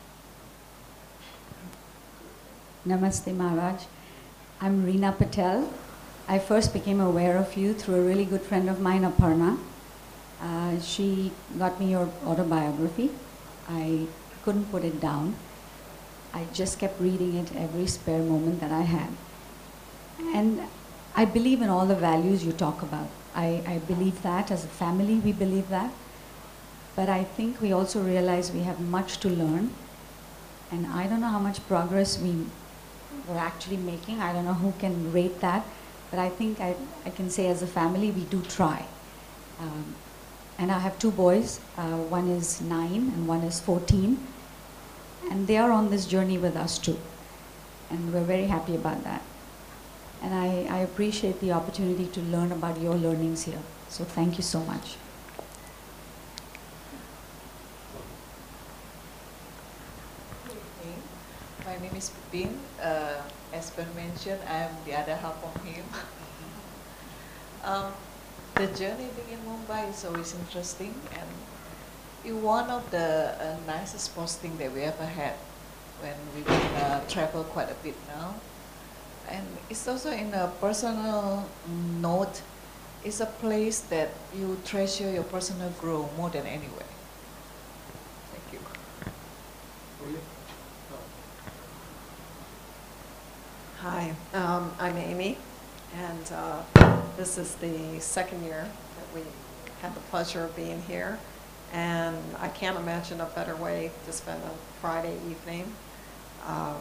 Namaste Maharaj. I'm Reena Patel. I first became aware of you through a really good friend of mine, Aparna. Uh, she got me your autobiography. I couldn't put it down. I just kept reading it every spare moment that I had. And I believe in all the values you talk about. I, I believe that. As a family, we believe that. But I think we also realize we have much to learn. And I don't know how much progress we we're actually making. I don't know who can rate that. But I think I, I can say as a family, we do try. Um, and I have two boys. Uh, one is nine and one is fourteen. And they are on this journey with us too. And we're very happy about that. And I, I appreciate the opportunity to learn about your learnings here. So thank you so much. My name is Pipin. Uh, as Ben mentioned, I am the other half of him. um, the journey being in Mumbai is always interesting, and it's one of the uh, nicest posting that we ever had when we uh, travel quite a bit now. And it's also in a personal note, it's a place that you treasure your personal growth more than anywhere. Thank you. Hi, um, I'm Amy, and uh, this is the second year that we had the pleasure of being here, and I can't imagine a better way to spend a Friday evening. Um,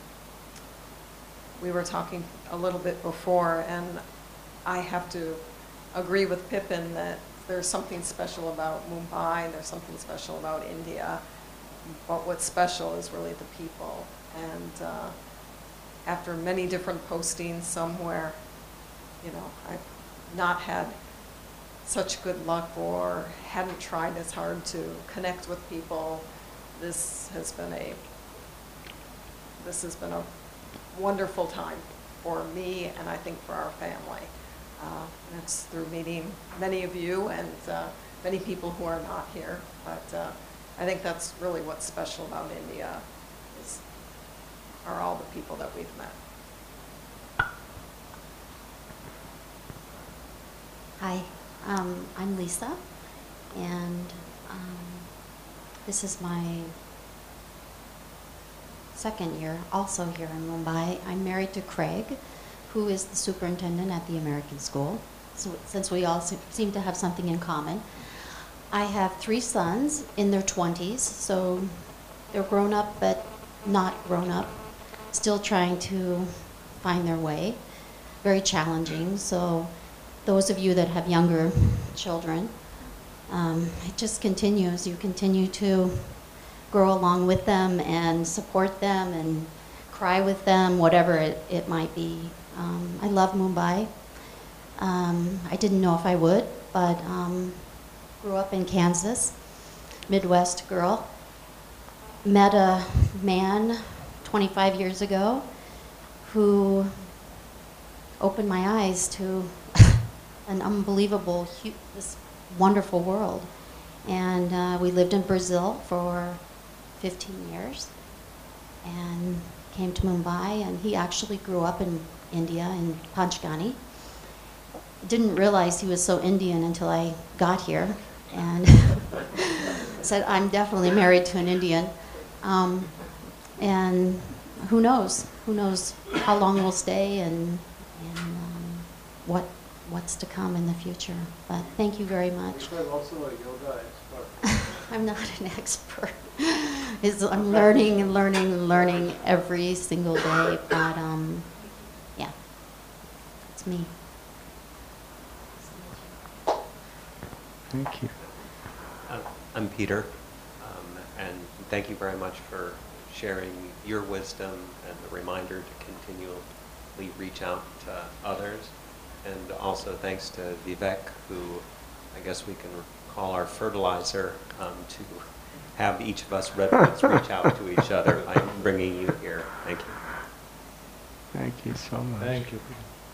we were talking a little bit before, and I have to agree with Pippin that there's something special about Mumbai, there's something special about India, but what's special is really the people. And uh, after many different postings somewhere, you know, I've not had such good luck or hadn't tried as hard to connect with people. This has been a, this has been a wonderful time for me and I think for our family. Uh, and it's through meeting many of you and uh, many people who are not here. But uh, I think that's really what's special about India, is are all the people that we've met. Hi, um, I'm Lisa, and um, this is my second year also here in Mumbai. I'm married to Craig, who is the superintendent at the American School, so, since we all se seem to have something in common. I have three sons in their twenties, so they're grown up but not grown up, still trying to find their way. Very challenging. So those of you that have younger children, um, it just continues. You continue to grow along with them and support them and cry with them, whatever it, it might be. Um, I love Mumbai. Um, I didn't know if I would, but um, grew up in Kansas, Midwest girl. Met a man twenty-five years ago who opened my eyes to an unbelievable, this wonderful world. And uh, we lived in Brazil for fifteen years. and came to Mumbai, and he actually grew up in India, in Panchgani. Didn't realize he was so Indian until I got here, and said, I'm definitely married to an Indian. Um, and who knows? Who knows how long we'll stay and, and um, what what's to come in the future. But thank you very much. You are also a yoga expert. I'm not an expert. It's, I'm learning and learning and learning every single day. But um, yeah, it's me. Thank you. Uh, I'm Peter, um, and thank you very much for sharing your wisdom and the reminder to continually reach out to others. And also thanks to Vivek, who I guess we can call our fertilizer, um, to have each of us redwoods reach out to each other by bringing you here. Thank you. Thank you so much. Thank you.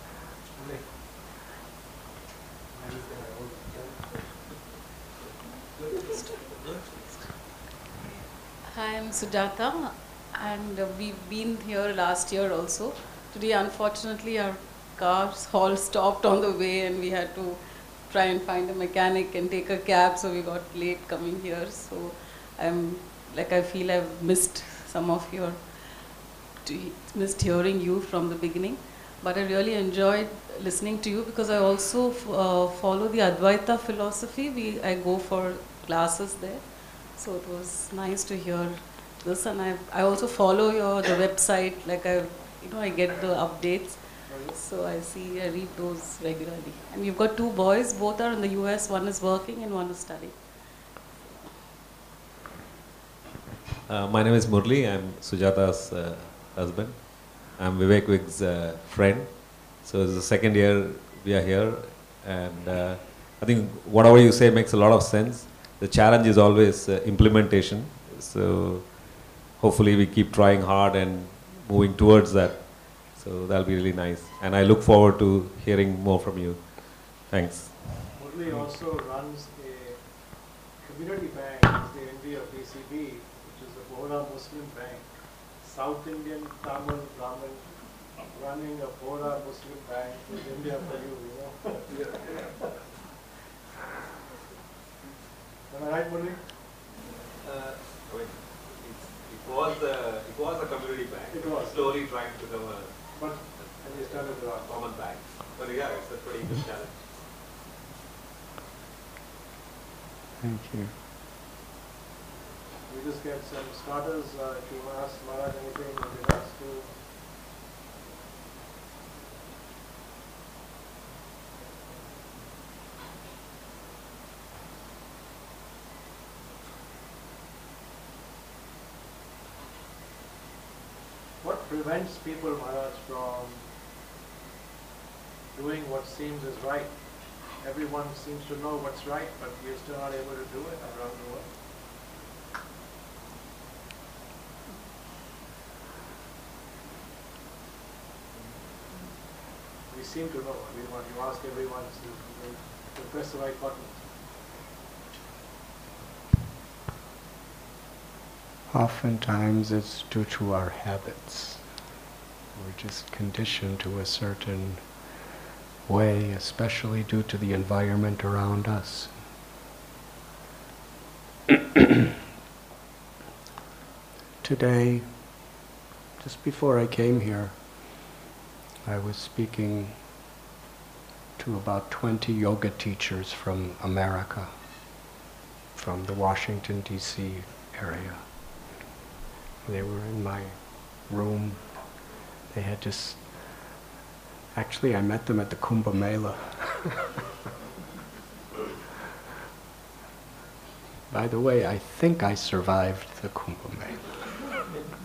Hi, I'm Sujata, and uh, we've been here last year also. Today, unfortunately, our cars all stopped on the way, and we had to try and find a mechanic and take a cab, so we got late coming here. So I'm like, I feel I've missed some of your, missed hearing you from the beginning. But I really enjoyed listening to you because I also uh, follow the Advaita philosophy. We, I go for classes there. So it was nice to hear this, and I I also follow your the website. Like I, you know, I get the updates, so I see I read those regularly. And you've got two boys, both are in the U S. One is working and one is studying. Uh, my name is Murli. I'm Sujata's uh, husband. I'm Vivek Wig's uh, friend. So it's the second year we are here, and uh, I think whatever you say makes a lot of sense. The challenge is always uh, implementation. So hopefully we keep trying hard and moving towards that. So that'll be really nice. And I look forward to hearing more from you. Thanks. Murli also runs a community bank, it's the N D of B C B, which is the Bohra Muslim Bank. South Indian Tamil Brahmin running a Bohra Muslim bank with India for you, you know. Am I right, Murli? Uh, wait. It was a it was a community bank. It was slowly trying to become a but and you started a common bank. But yeah, it's a pretty good challenge. Thank you. We just get some starters. Uh, if you want to ask Maharaj anything in regards to what prevents people, Maharaj, from doing what seems is right? Everyone seems to know what's right, but you're still not able to do it around the world. We seem to know. Everyone, you ask everyone, you, you press the right button. Oftentimes it's due to our habits. We're just conditioned to a certain way, especially due to the environment around us. Today, just before I came here, I was speaking to about twenty yoga teachers from America, from the Washington, D C area. They were in my room. They had just, actually I met them at the Kumbh Mela. By the way, I think I survived the Kumbh Mela.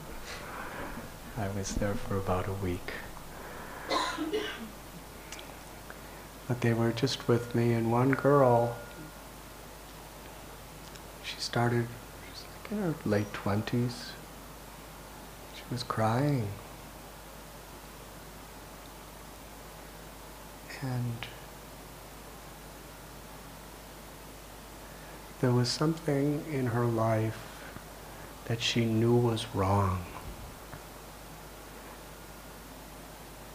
I was there for about a week. But they were just with me, and one girl, she started, she's like in her late twenties. She was crying. And there was something in her life that she knew was wrong.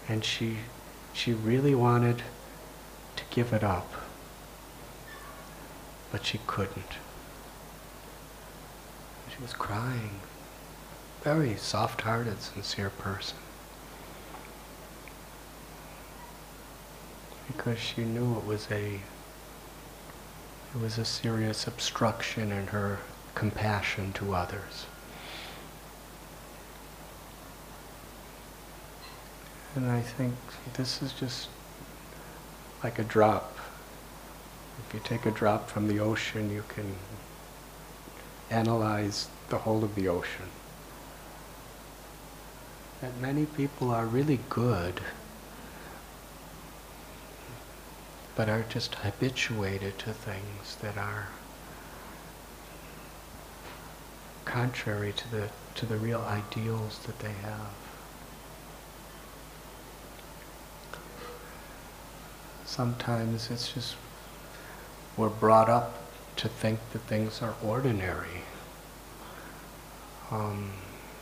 And she, she really wanted to give it up, but she couldn't. She was crying. Very soft-hearted, sincere person. Because she knew it was a, it was a serious obstruction in her compassion to others. And I think this is just like a drop. If you take a drop from the ocean, you can analyze the whole of the ocean. That many people are really good, but are just habituated to things that are contrary to the to the real ideals that they have. Sometimes it's just we're brought up to think that things are ordinary. Um,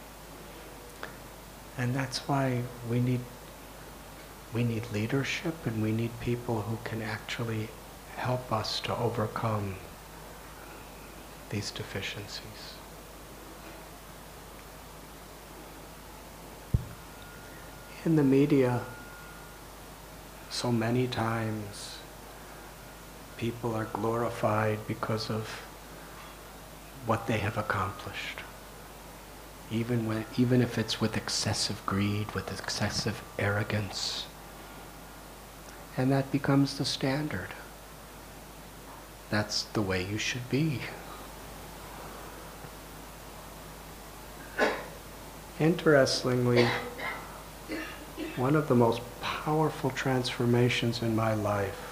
and that's why we need we need leadership, and we need people who can actually help us to overcome these deficiencies. In the media, so many times people are glorified because of what they have accomplished. Even when, even if it's with excessive greed, with excessive arrogance. And that becomes the standard. That's the way you should be. Interestingly, one of the most powerful transformations in my life,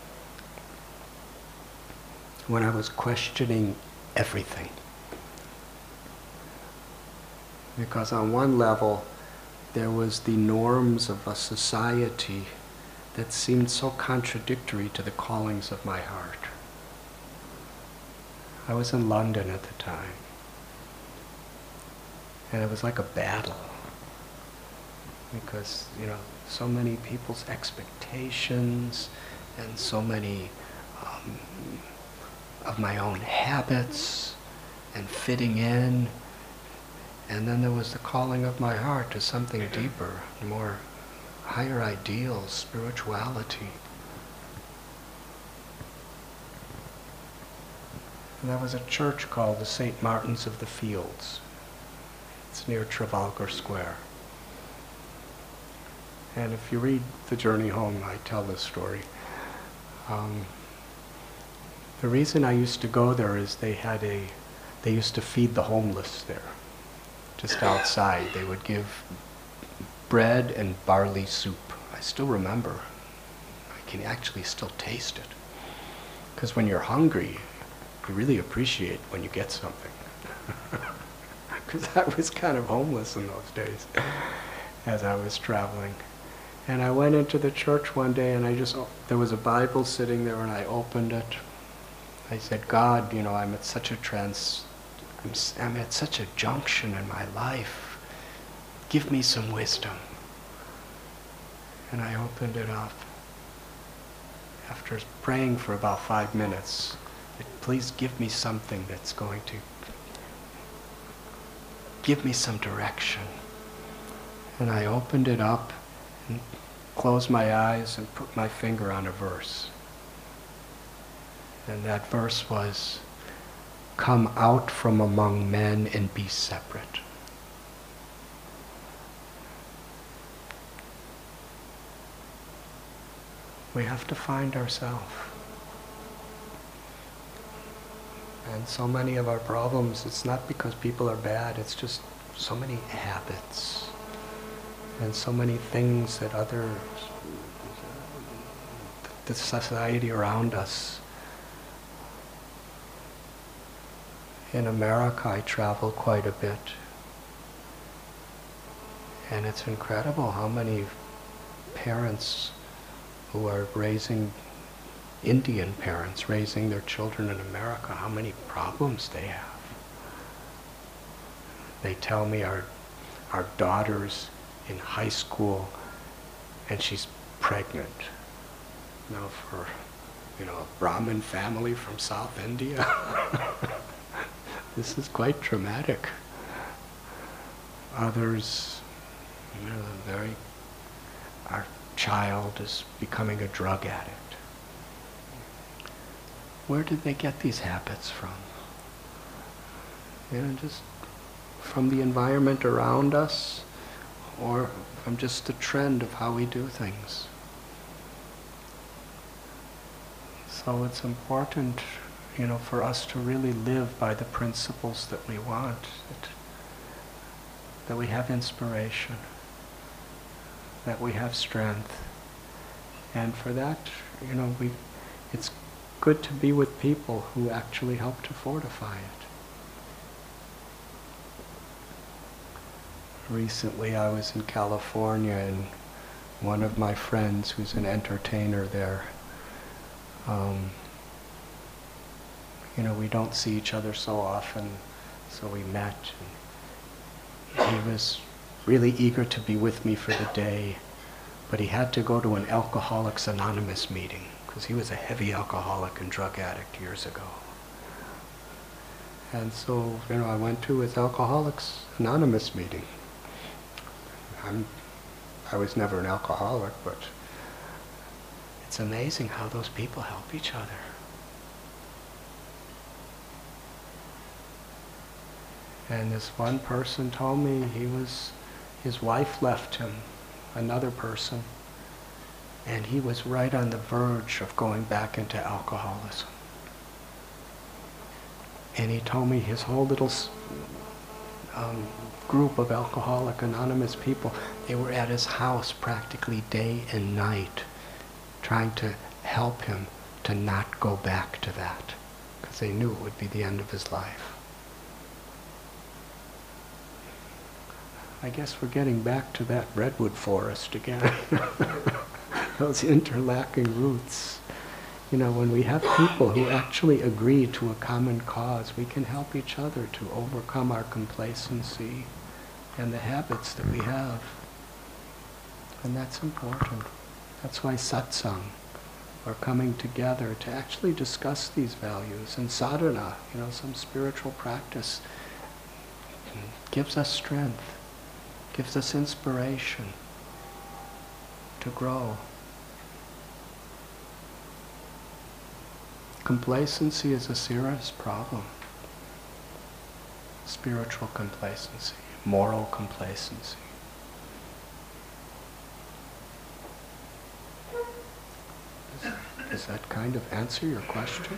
when I was questioning everything. Because on one level, there was the norms of a society that seemed so contradictory to the callings of my heart. I was in London at the time, and it was like a battle. Because, you know, so many people's expectations and so many um, of my own habits and fitting in. And then there was the calling of my heart to something deeper, more higher ideals, spirituality. And there was a church called the Saint Martin's of the Fields. It's near Trafalgar Square. And if you read The Journey Home, I tell this story. Um, the reason I used to go there is they had a, they used to feed the homeless there. Just outside, they would give bread and barley soup. I still remember. I can actually still taste it. Because when you're hungry, you really appreciate when you get something. Because I was kind of homeless in those days as I was traveling. And I went into the church one day, and I just, there was a Bible sitting there, and I opened it. I said, God, you know, I'm at such a trans, I'm, I'm at such a junction in my life. Give me some wisdom. And I opened it up. After praying for about five minutes, please give me something that's going to give me some direction. And I opened it up and closed my eyes and put my finger on a verse. And that verse was, "Come out from among men and be separate." We have to find ourselves. And so many of our problems, it's not because people are bad, it's just so many habits and so many things that others, the society around us. In America, I travel quite a bit. And it's incredible how many parents who are raising, Indian parents raising their children in America, how many problems they have. They tell me our, our daughters in high school and she's pregnant. Now for, you know, a Brahmin family from South India, this is quite traumatic. Others, you know, very, our child is becoming a drug addict. Where did they get these habits from? You know, just from the environment around us, or from just the trend of how we do things. So it's important, you know, for us to really live by the principles that we want, that, that we have inspiration, that we have strength. And for that, you know, we, it's good to be with people who actually help to fortify it. Recently I was in California, and one of my friends who's an entertainer there, um, you know, we don't see each other so often, so we met. And he was really eager to be with me for the day, but he had to go to an Alcoholics Anonymous meeting because he was a heavy alcoholic and drug addict years ago. And so, you know, I went to his Alcoholics Anonymous meeting. I'm, I was never an alcoholic, but it's amazing how those people help each other. And this one person told me he was, his wife left him, another person, and he was right on the verge of going back into alcoholism. And he told me his whole little um, group of Alcoholic Anonymous people, they were at his house practically day and night trying to help him to not go back to that, because they knew it would be the end of his life. I guess we're getting back to that redwood forest again. Those interlacking roots. You know, when we have people who actually agree to a common cause, we can help each other to overcome our complacency and the habits that we have. And that's important. That's why satsang, or coming together to actually discuss these values, and sadhana, you know, some spiritual practice, gives us strength, gives us inspiration to grow. Complacency is a serious problem. Spiritual complacency, moral complacency. Does, does that kind of answer your question?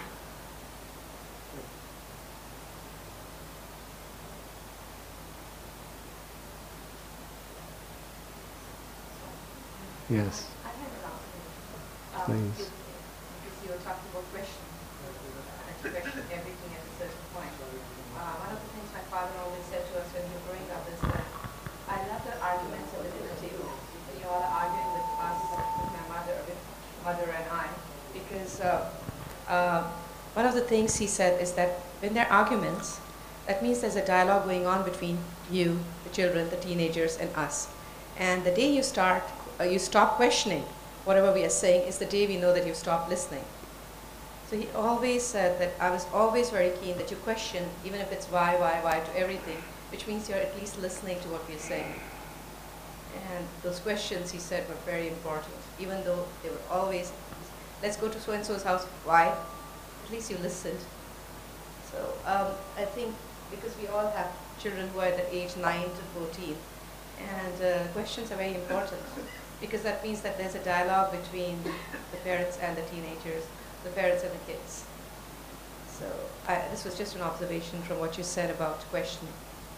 Yes. I have a last question. Please. You, because you were talking about questions, that you question everything at a certain point. Uh, one of the things my father always said to us when we were growing up is that I love the arguments at the dinner table. When you all are arguing with us, with my mother, with mother and I, because uh, uh, one of the things he said is that when there are arguments, that means there's a dialogue going on between you, the children, the teenagers, and us. And the day you start Uh, you stop questioning whatever we are saying is the day we know that you've stopped listening. So he always said that I was always very keen that you question, even if it's why, why, why to everything, which means you're at least listening to what we're saying. And those questions, he said, were very important, even though they were always, let's go to so-and-so's house, why? At least you listened. So um, I think because we all have children who are at the age nine to fourteen, and uh, questions are very important, because that means that there's a dialogue between the parents and the teenagers, the parents and the kids. So I, this was just an observation from what you said about questioning.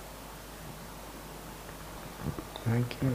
Thank you.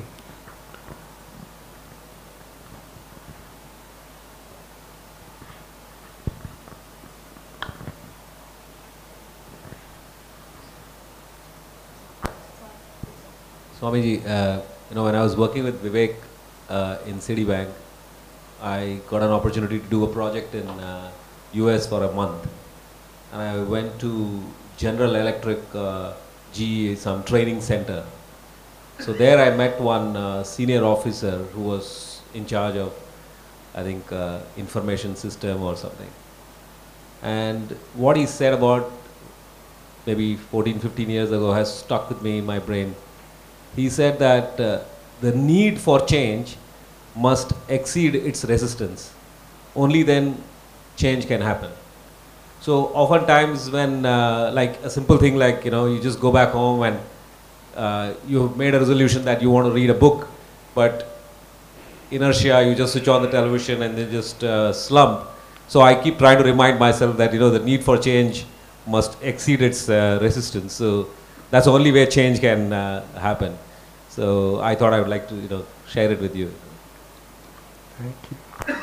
Swamiji, uh, you know, when I was working with Vivek uh, in Citibank, I got an opportunity to do a project in uh, U S for a month. And I went to General Electric uh, G E, some training center. So there I met one uh, senior officer who was in charge of, I think, uh, information system or something. And what he said about maybe fourteen, fifteen years ago has stuck with me in my brain. He said that uh, the need for change must exceed its resistance. Only then change can happen. So oftentimes when, uh, like a simple thing like, you know, you just go back home and uh, you've made a resolution that you want to read a book, but inertia, you just switch on the television and then just uh, slump. So I keep trying to remind myself that, you know, the need for change must exceed its uh, resistance. So that's the only way change can uh, happen. So I thought I would like to, you know, share it with you. Thank you.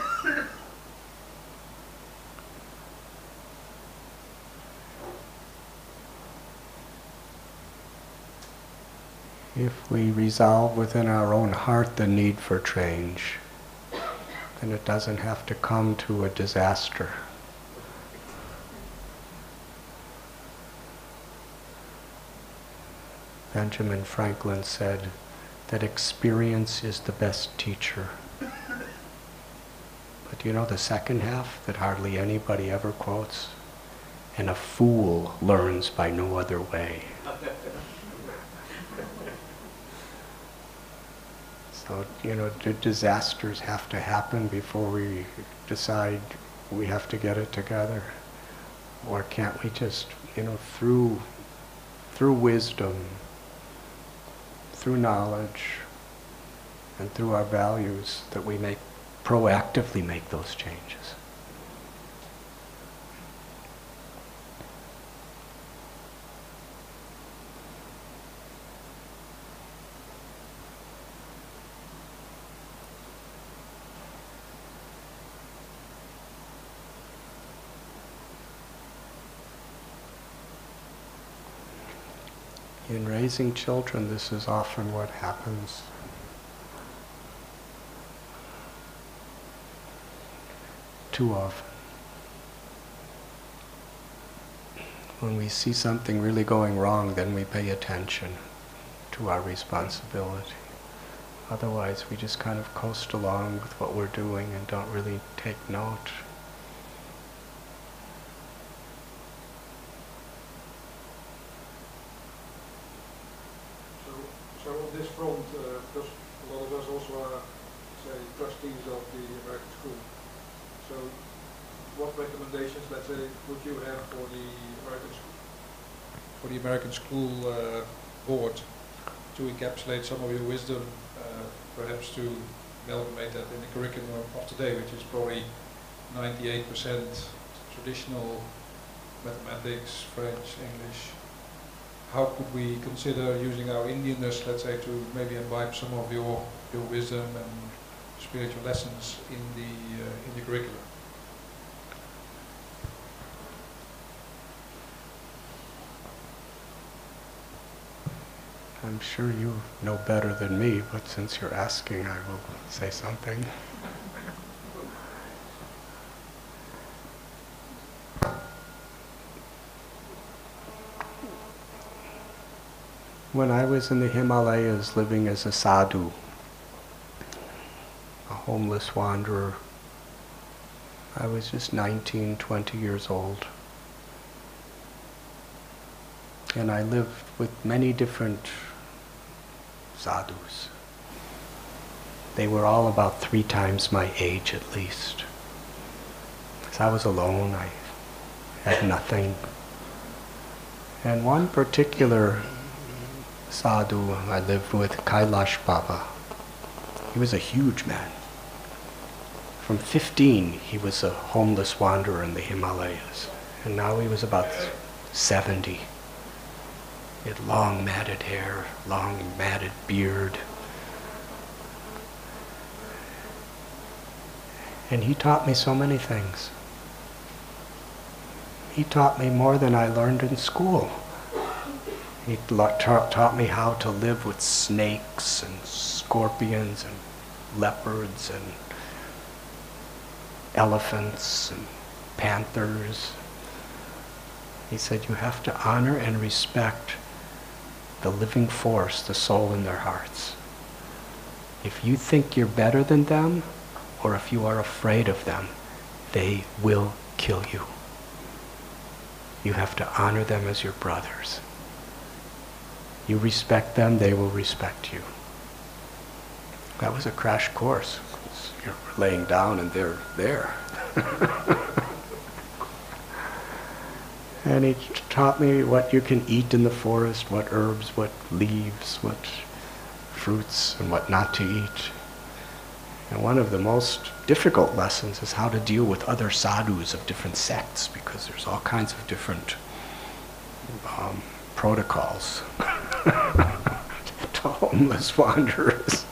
If we resolve within our own heart the need for change, then it doesn't have to come to a disaster. Benjamin Franklin said that experience is the best teacher. But you know the second half that hardly anybody ever quotes? And a fool learns by no other way. So, you know, do disasters have to happen before we decide we have to get it together? Or can't we just, you know, through, through wisdom, through knowledge, and through our values, that we make, proactively make those changes? In raising children, this is often what happens. Too often. When we see something really going wrong, then we pay attention to our responsibility. Otherwise, we just kind of coast along with what we're doing and don't really take note. So on this front, uh, because a lot of us also are, say, trustees of the American School. So what recommendations, let's say, would you have for the American School, for the American School uh, Board to encapsulate some of your wisdom, uh, perhaps to amalgamate that in the curriculum of today, which is probably ninety-eight percent traditional mathematics, French, English? How could we consider using our Indianness, let's say, to maybe imbibe some of your, your wisdom and spiritual lessons in the, uh, in the curriculum? I'm sure you know better than me, but since you're asking, I will say something. When I was in the Himalayas living as a sadhu, a homeless wanderer, I was just nineteen, twenty years old. And I lived with many different sadhus. They were all about three times my age at least. Because I was alone, I had nothing. And one particular sadhu I lived with, Kailash Baba, he was a huge man. From fifteen, he was a homeless wanderer in the Himalayas. And now he was about seventy. He had long matted hair, long matted beard. And he taught me so many things. He taught me more than I learned in school. He ta taught me how to live with snakes and scorpions and leopards and elephants and panthers. He said you have to honor and respect the living force, the soul in their hearts. If you think you're better than them, or if you are afraid of them, they will kill you. You have to honor them as your brothers. You respect them, they will respect you. That was a crash course. You're laying down and they're there. And he taught me what you can eat in the forest, what herbs, what leaves, what fruits, and what not to eat. And one of the most difficult lessons is how to deal with other sadhus of different sects, because there's all kinds of different um, protocols to homeless wanderers.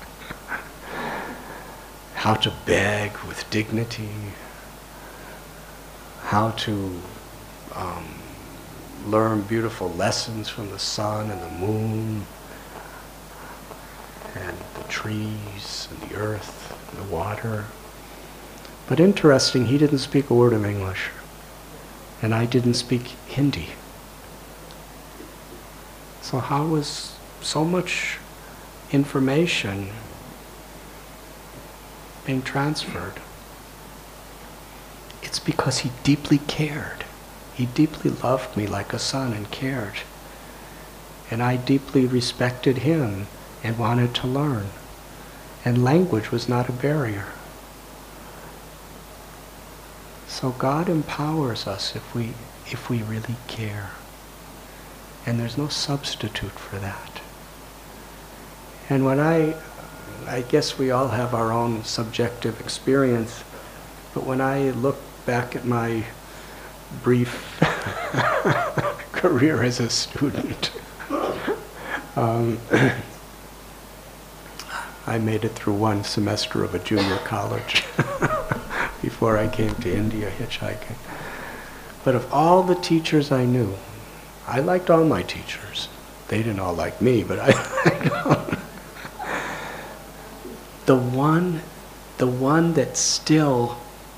How to beg with dignity, how to um, learn beautiful lessons from the sun and the moon, and the trees, and the earth, and the water. But interesting, he didn't speak a word of English, and I didn't speak Hindi. So how was so much information being transferred? It's because he deeply cared. He deeply loved me like a son and cared. And I deeply respected him and wanted to learn. And language was not a barrier. So God empowers us if we, if we really care. And there's no substitute for that. And when I, I guess we all have our own subjective experience, but when I look back at my brief career as a student, um, I made it through one semester of a junior college before I came to India hitchhiking. But of all the teachers I knew, I liked all my teachers. They didn't all like me, but I liked all. The one, the one that still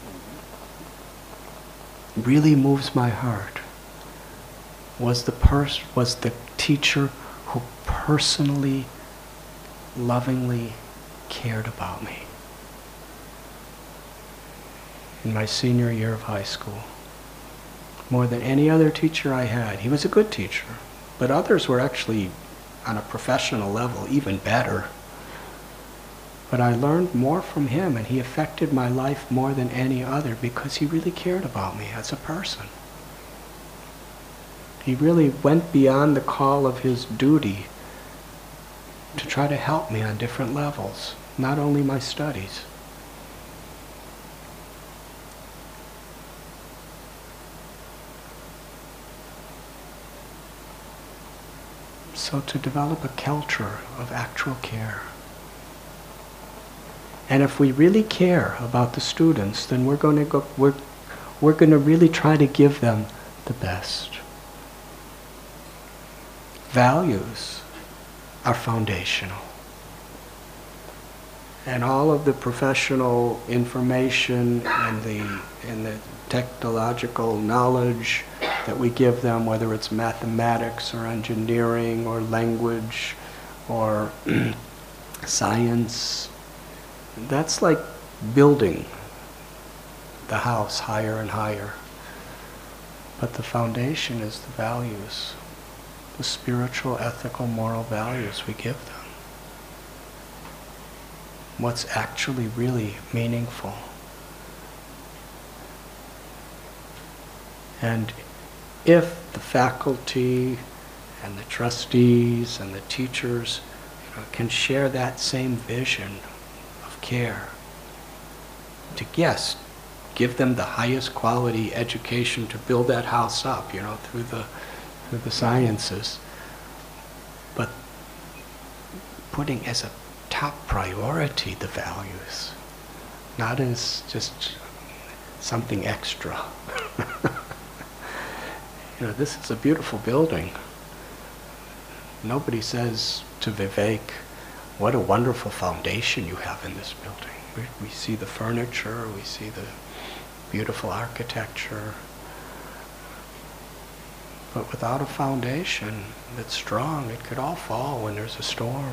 really moves my heart was the pers- was the teacher who personally, lovingly cared about me. In my senior year of high school, more than any other teacher I had. He was a good teacher, but others were actually on a professional level even better. But I learned more from him, and he affected my life more than any other because he really cared about me as a person. He really went beyond the call of his duty to try to help me on different levels, not only my studies. So to develop a culture of actual care. And if we really care about the students, then we're going to go, we're, we're going to really try to give them the best. Values are foundational. And all of the professional information and the, and the technological knowledge that we give them, whether it's mathematics or engineering or language or science, that's like building the house higher and higher. But the foundation is the values, the spiritual, ethical, moral values we give them. What's actually really meaningful. And if the faculty and the trustees and the teachers, you know, can share that same vision of care, to yes, give them the highest quality education to build that house up, you know, through the through the sciences, but putting as a top priority the values, not as just something extra. You know, this is a beautiful building. Nobody says to Vivek, what a wonderful foundation you have in this building. We, we see the furniture, we see the beautiful architecture. But But without a foundation that's strong, it could all fall when there's a storm.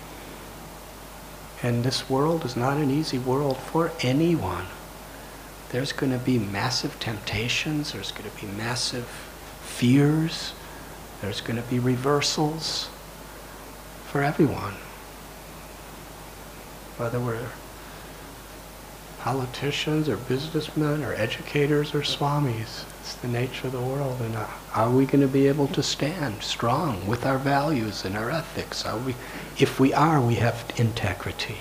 And this world is not an easy world for anyone. There's going to be massive temptations, there's going to be massive fears, there's going to be reversals for everyone. Whether we're politicians or businessmen or educators or swamis, it's the nature of the world. And are we going to be able to stand strong with our values and our ethics? Are we? If we are, we have integrity.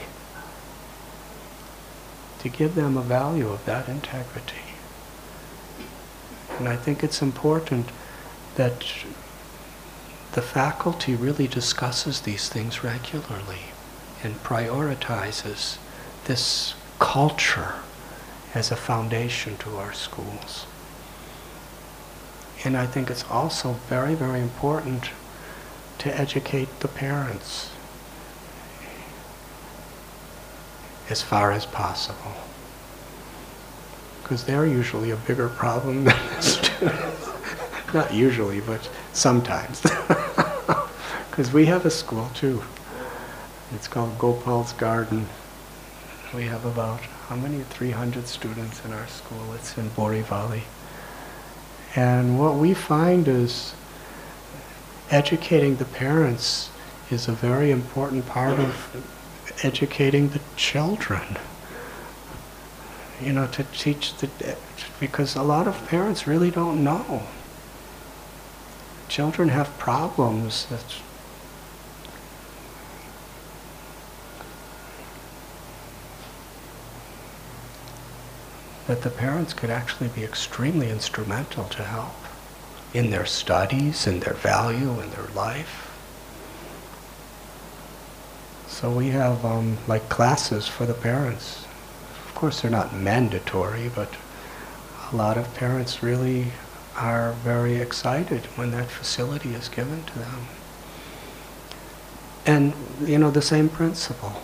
To give them a value of that integrity. And I think it's important that the faculty really discusses these things regularly and prioritizes this culture as a foundation to our schools. And I think it's also very, very important to educate the parents as far as possible. Because they're usually a bigger problem than the students. Not usually, but sometimes. Because we have a school too. It's called Gopal's Garden. We have about, how many? three hundred students in our school. It's in Borivali. And what we find is educating the parents is a very important part of educating the children. You know, to teach the, because a lot of parents really don't know. Children have problems that that the parents could actually be extremely instrumental to help in their studies, in their value, in their life. So we have um, like classes for the parents. Of course they're not mandatory, but a lot of parents really are very excited when that facility is given to them. And, you know, the same principle,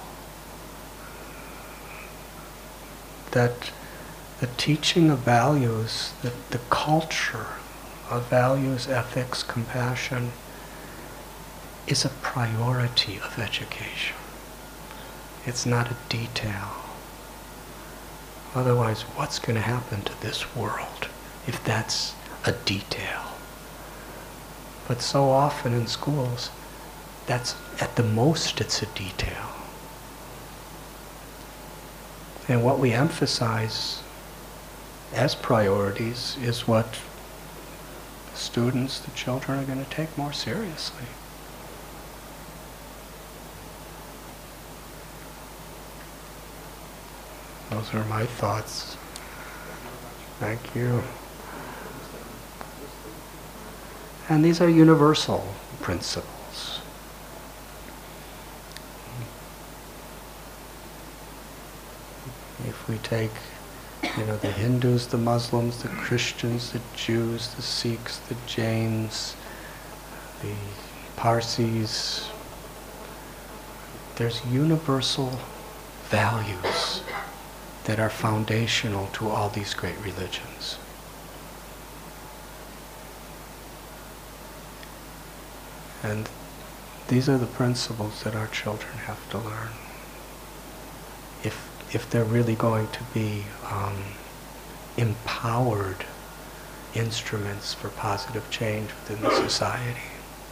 that the teaching of values, the, the culture of values, ethics, compassion, is a priority of education. It's not a detail. Otherwise, what's going to happen to this world if that's a detail? But so often in schools, that's at the most it's a detail. And what we emphasize as priorities is what the students, the children are going to take more seriously. Those are my thoughts. Thank you. And these are universal principles. If we take, you know, the Hindus, the Muslims, the Christians, the Jews, the Sikhs, the Jains, the Parsis, there's universal values that are foundational to all these great religions. And these are the principles that our children have to learn. If, if they're really going to be um, empowered instruments for positive change within the society.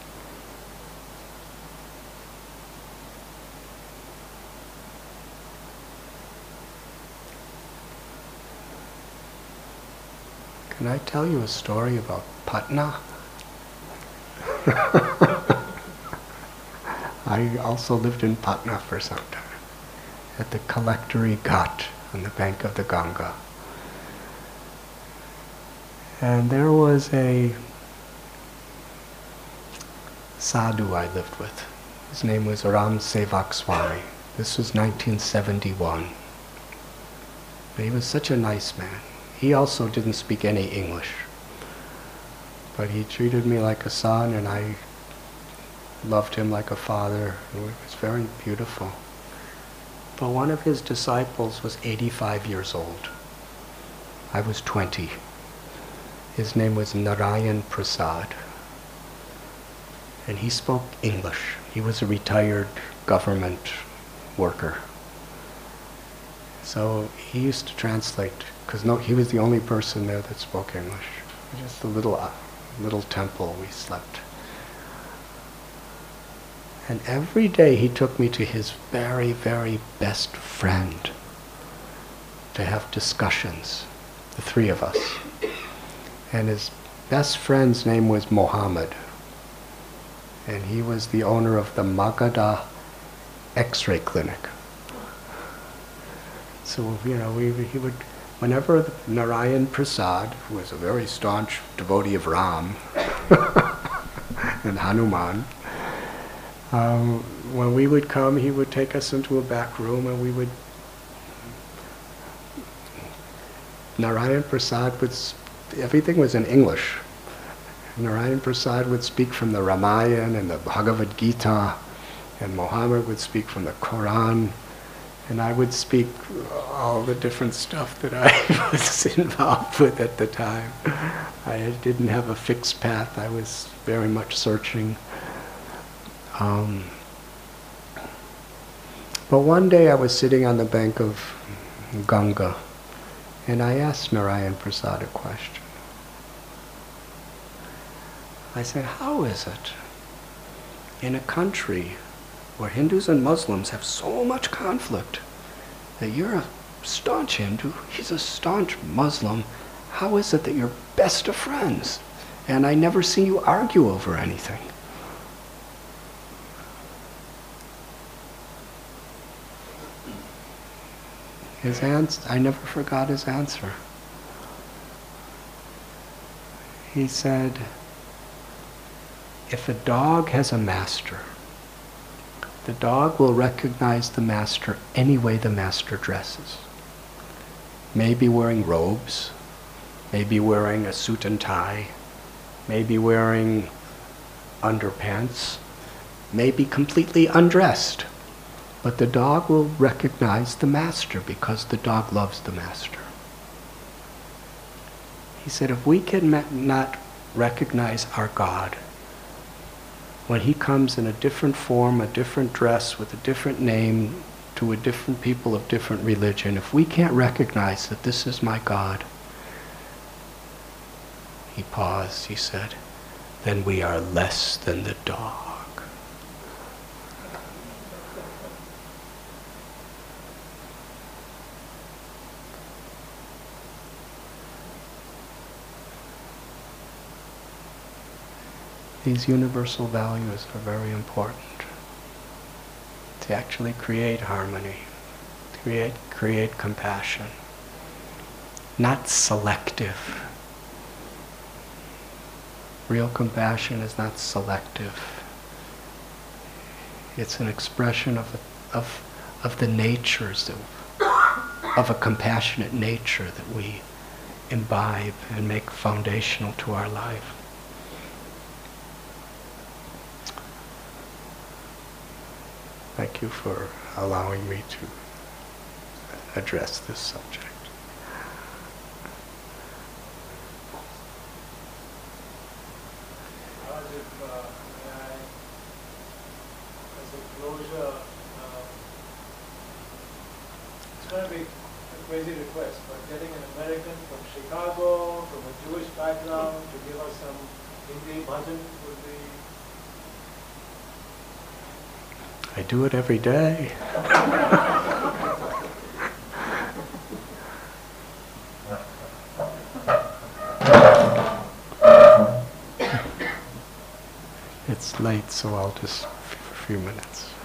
Can I tell you a story about Patna? I also lived in Patna for some time, at the Collectory Ghat on the bank of the Ganga. And there was a sadhu I lived with. His name was Ram Sevak Swami. This was nineteen seventy-one. But he was such a nice man. He also didn't speak any English. But he treated me like a son, and I loved him like a father. It was very beautiful. But one of his disciples was eighty-five years old. I was twenty. His name was Narayan Prasad. and he spoke English. He was a retired government worker. So he used to translate, because no, he was the only person there that spoke English. Just a little, uh, little temple we slept. And every day he took me to his very, very best friend to have discussions, the three of us. And his best friend's name was Mohammed. And he was the owner of the Magadha X-ray clinic. So, you know, we, he would, whenever Narayan Prasad, who was a very staunch devotee of Ram and Hanuman, um, when we would come, he would take us into a back room and we would, Narayan Prasad would, everything was in English. Narayan Prasad would speak from the Ramayana and the Bhagavad Gita, and Mohammed would speak from the Quran, and I would speak all the different stuff that I was involved with at the time. I didn't have a fixed path. I was very much searching. Um, but one day I was sitting on the bank of Ganga, and I asked Narayan Prasad a question. I said, how is it in a country where Hindus and Muslims have so much conflict that you're a staunch Hindu, he's a staunch Muslim, how is it that you're best of friends and I never see you argue over anything? His answer, I never forgot his answer. He said, if a dog has a master, the dog will recognize the master any way the master dresses. Maybe wearing robes, maybe wearing a suit and tie, maybe wearing underpants, maybe completely undressed. But the dog will recognize the master because the dog loves the master. He said, if we can not recognize our God, when he comes in a different form, a different dress, with a different name, to a different people of different religion, if we can't recognize that this is my God, he paused, he said, then we are less than the dog. These universal values are very important to actually create harmony, create, create compassion, not selective. Real compassion is not selective. It's an expression of, of, of the natures, that, of a compassionate nature that we imbibe and make foundational to our life. Thank you for allowing me to address this subject. If, uh, may I, as a closure, um, it's going to be a crazy request, but getting an American from Chicago, from a Jewish background, to give us some Hindi bhajan would be. I do it every day. It's late, so I'll just, for a few minutes.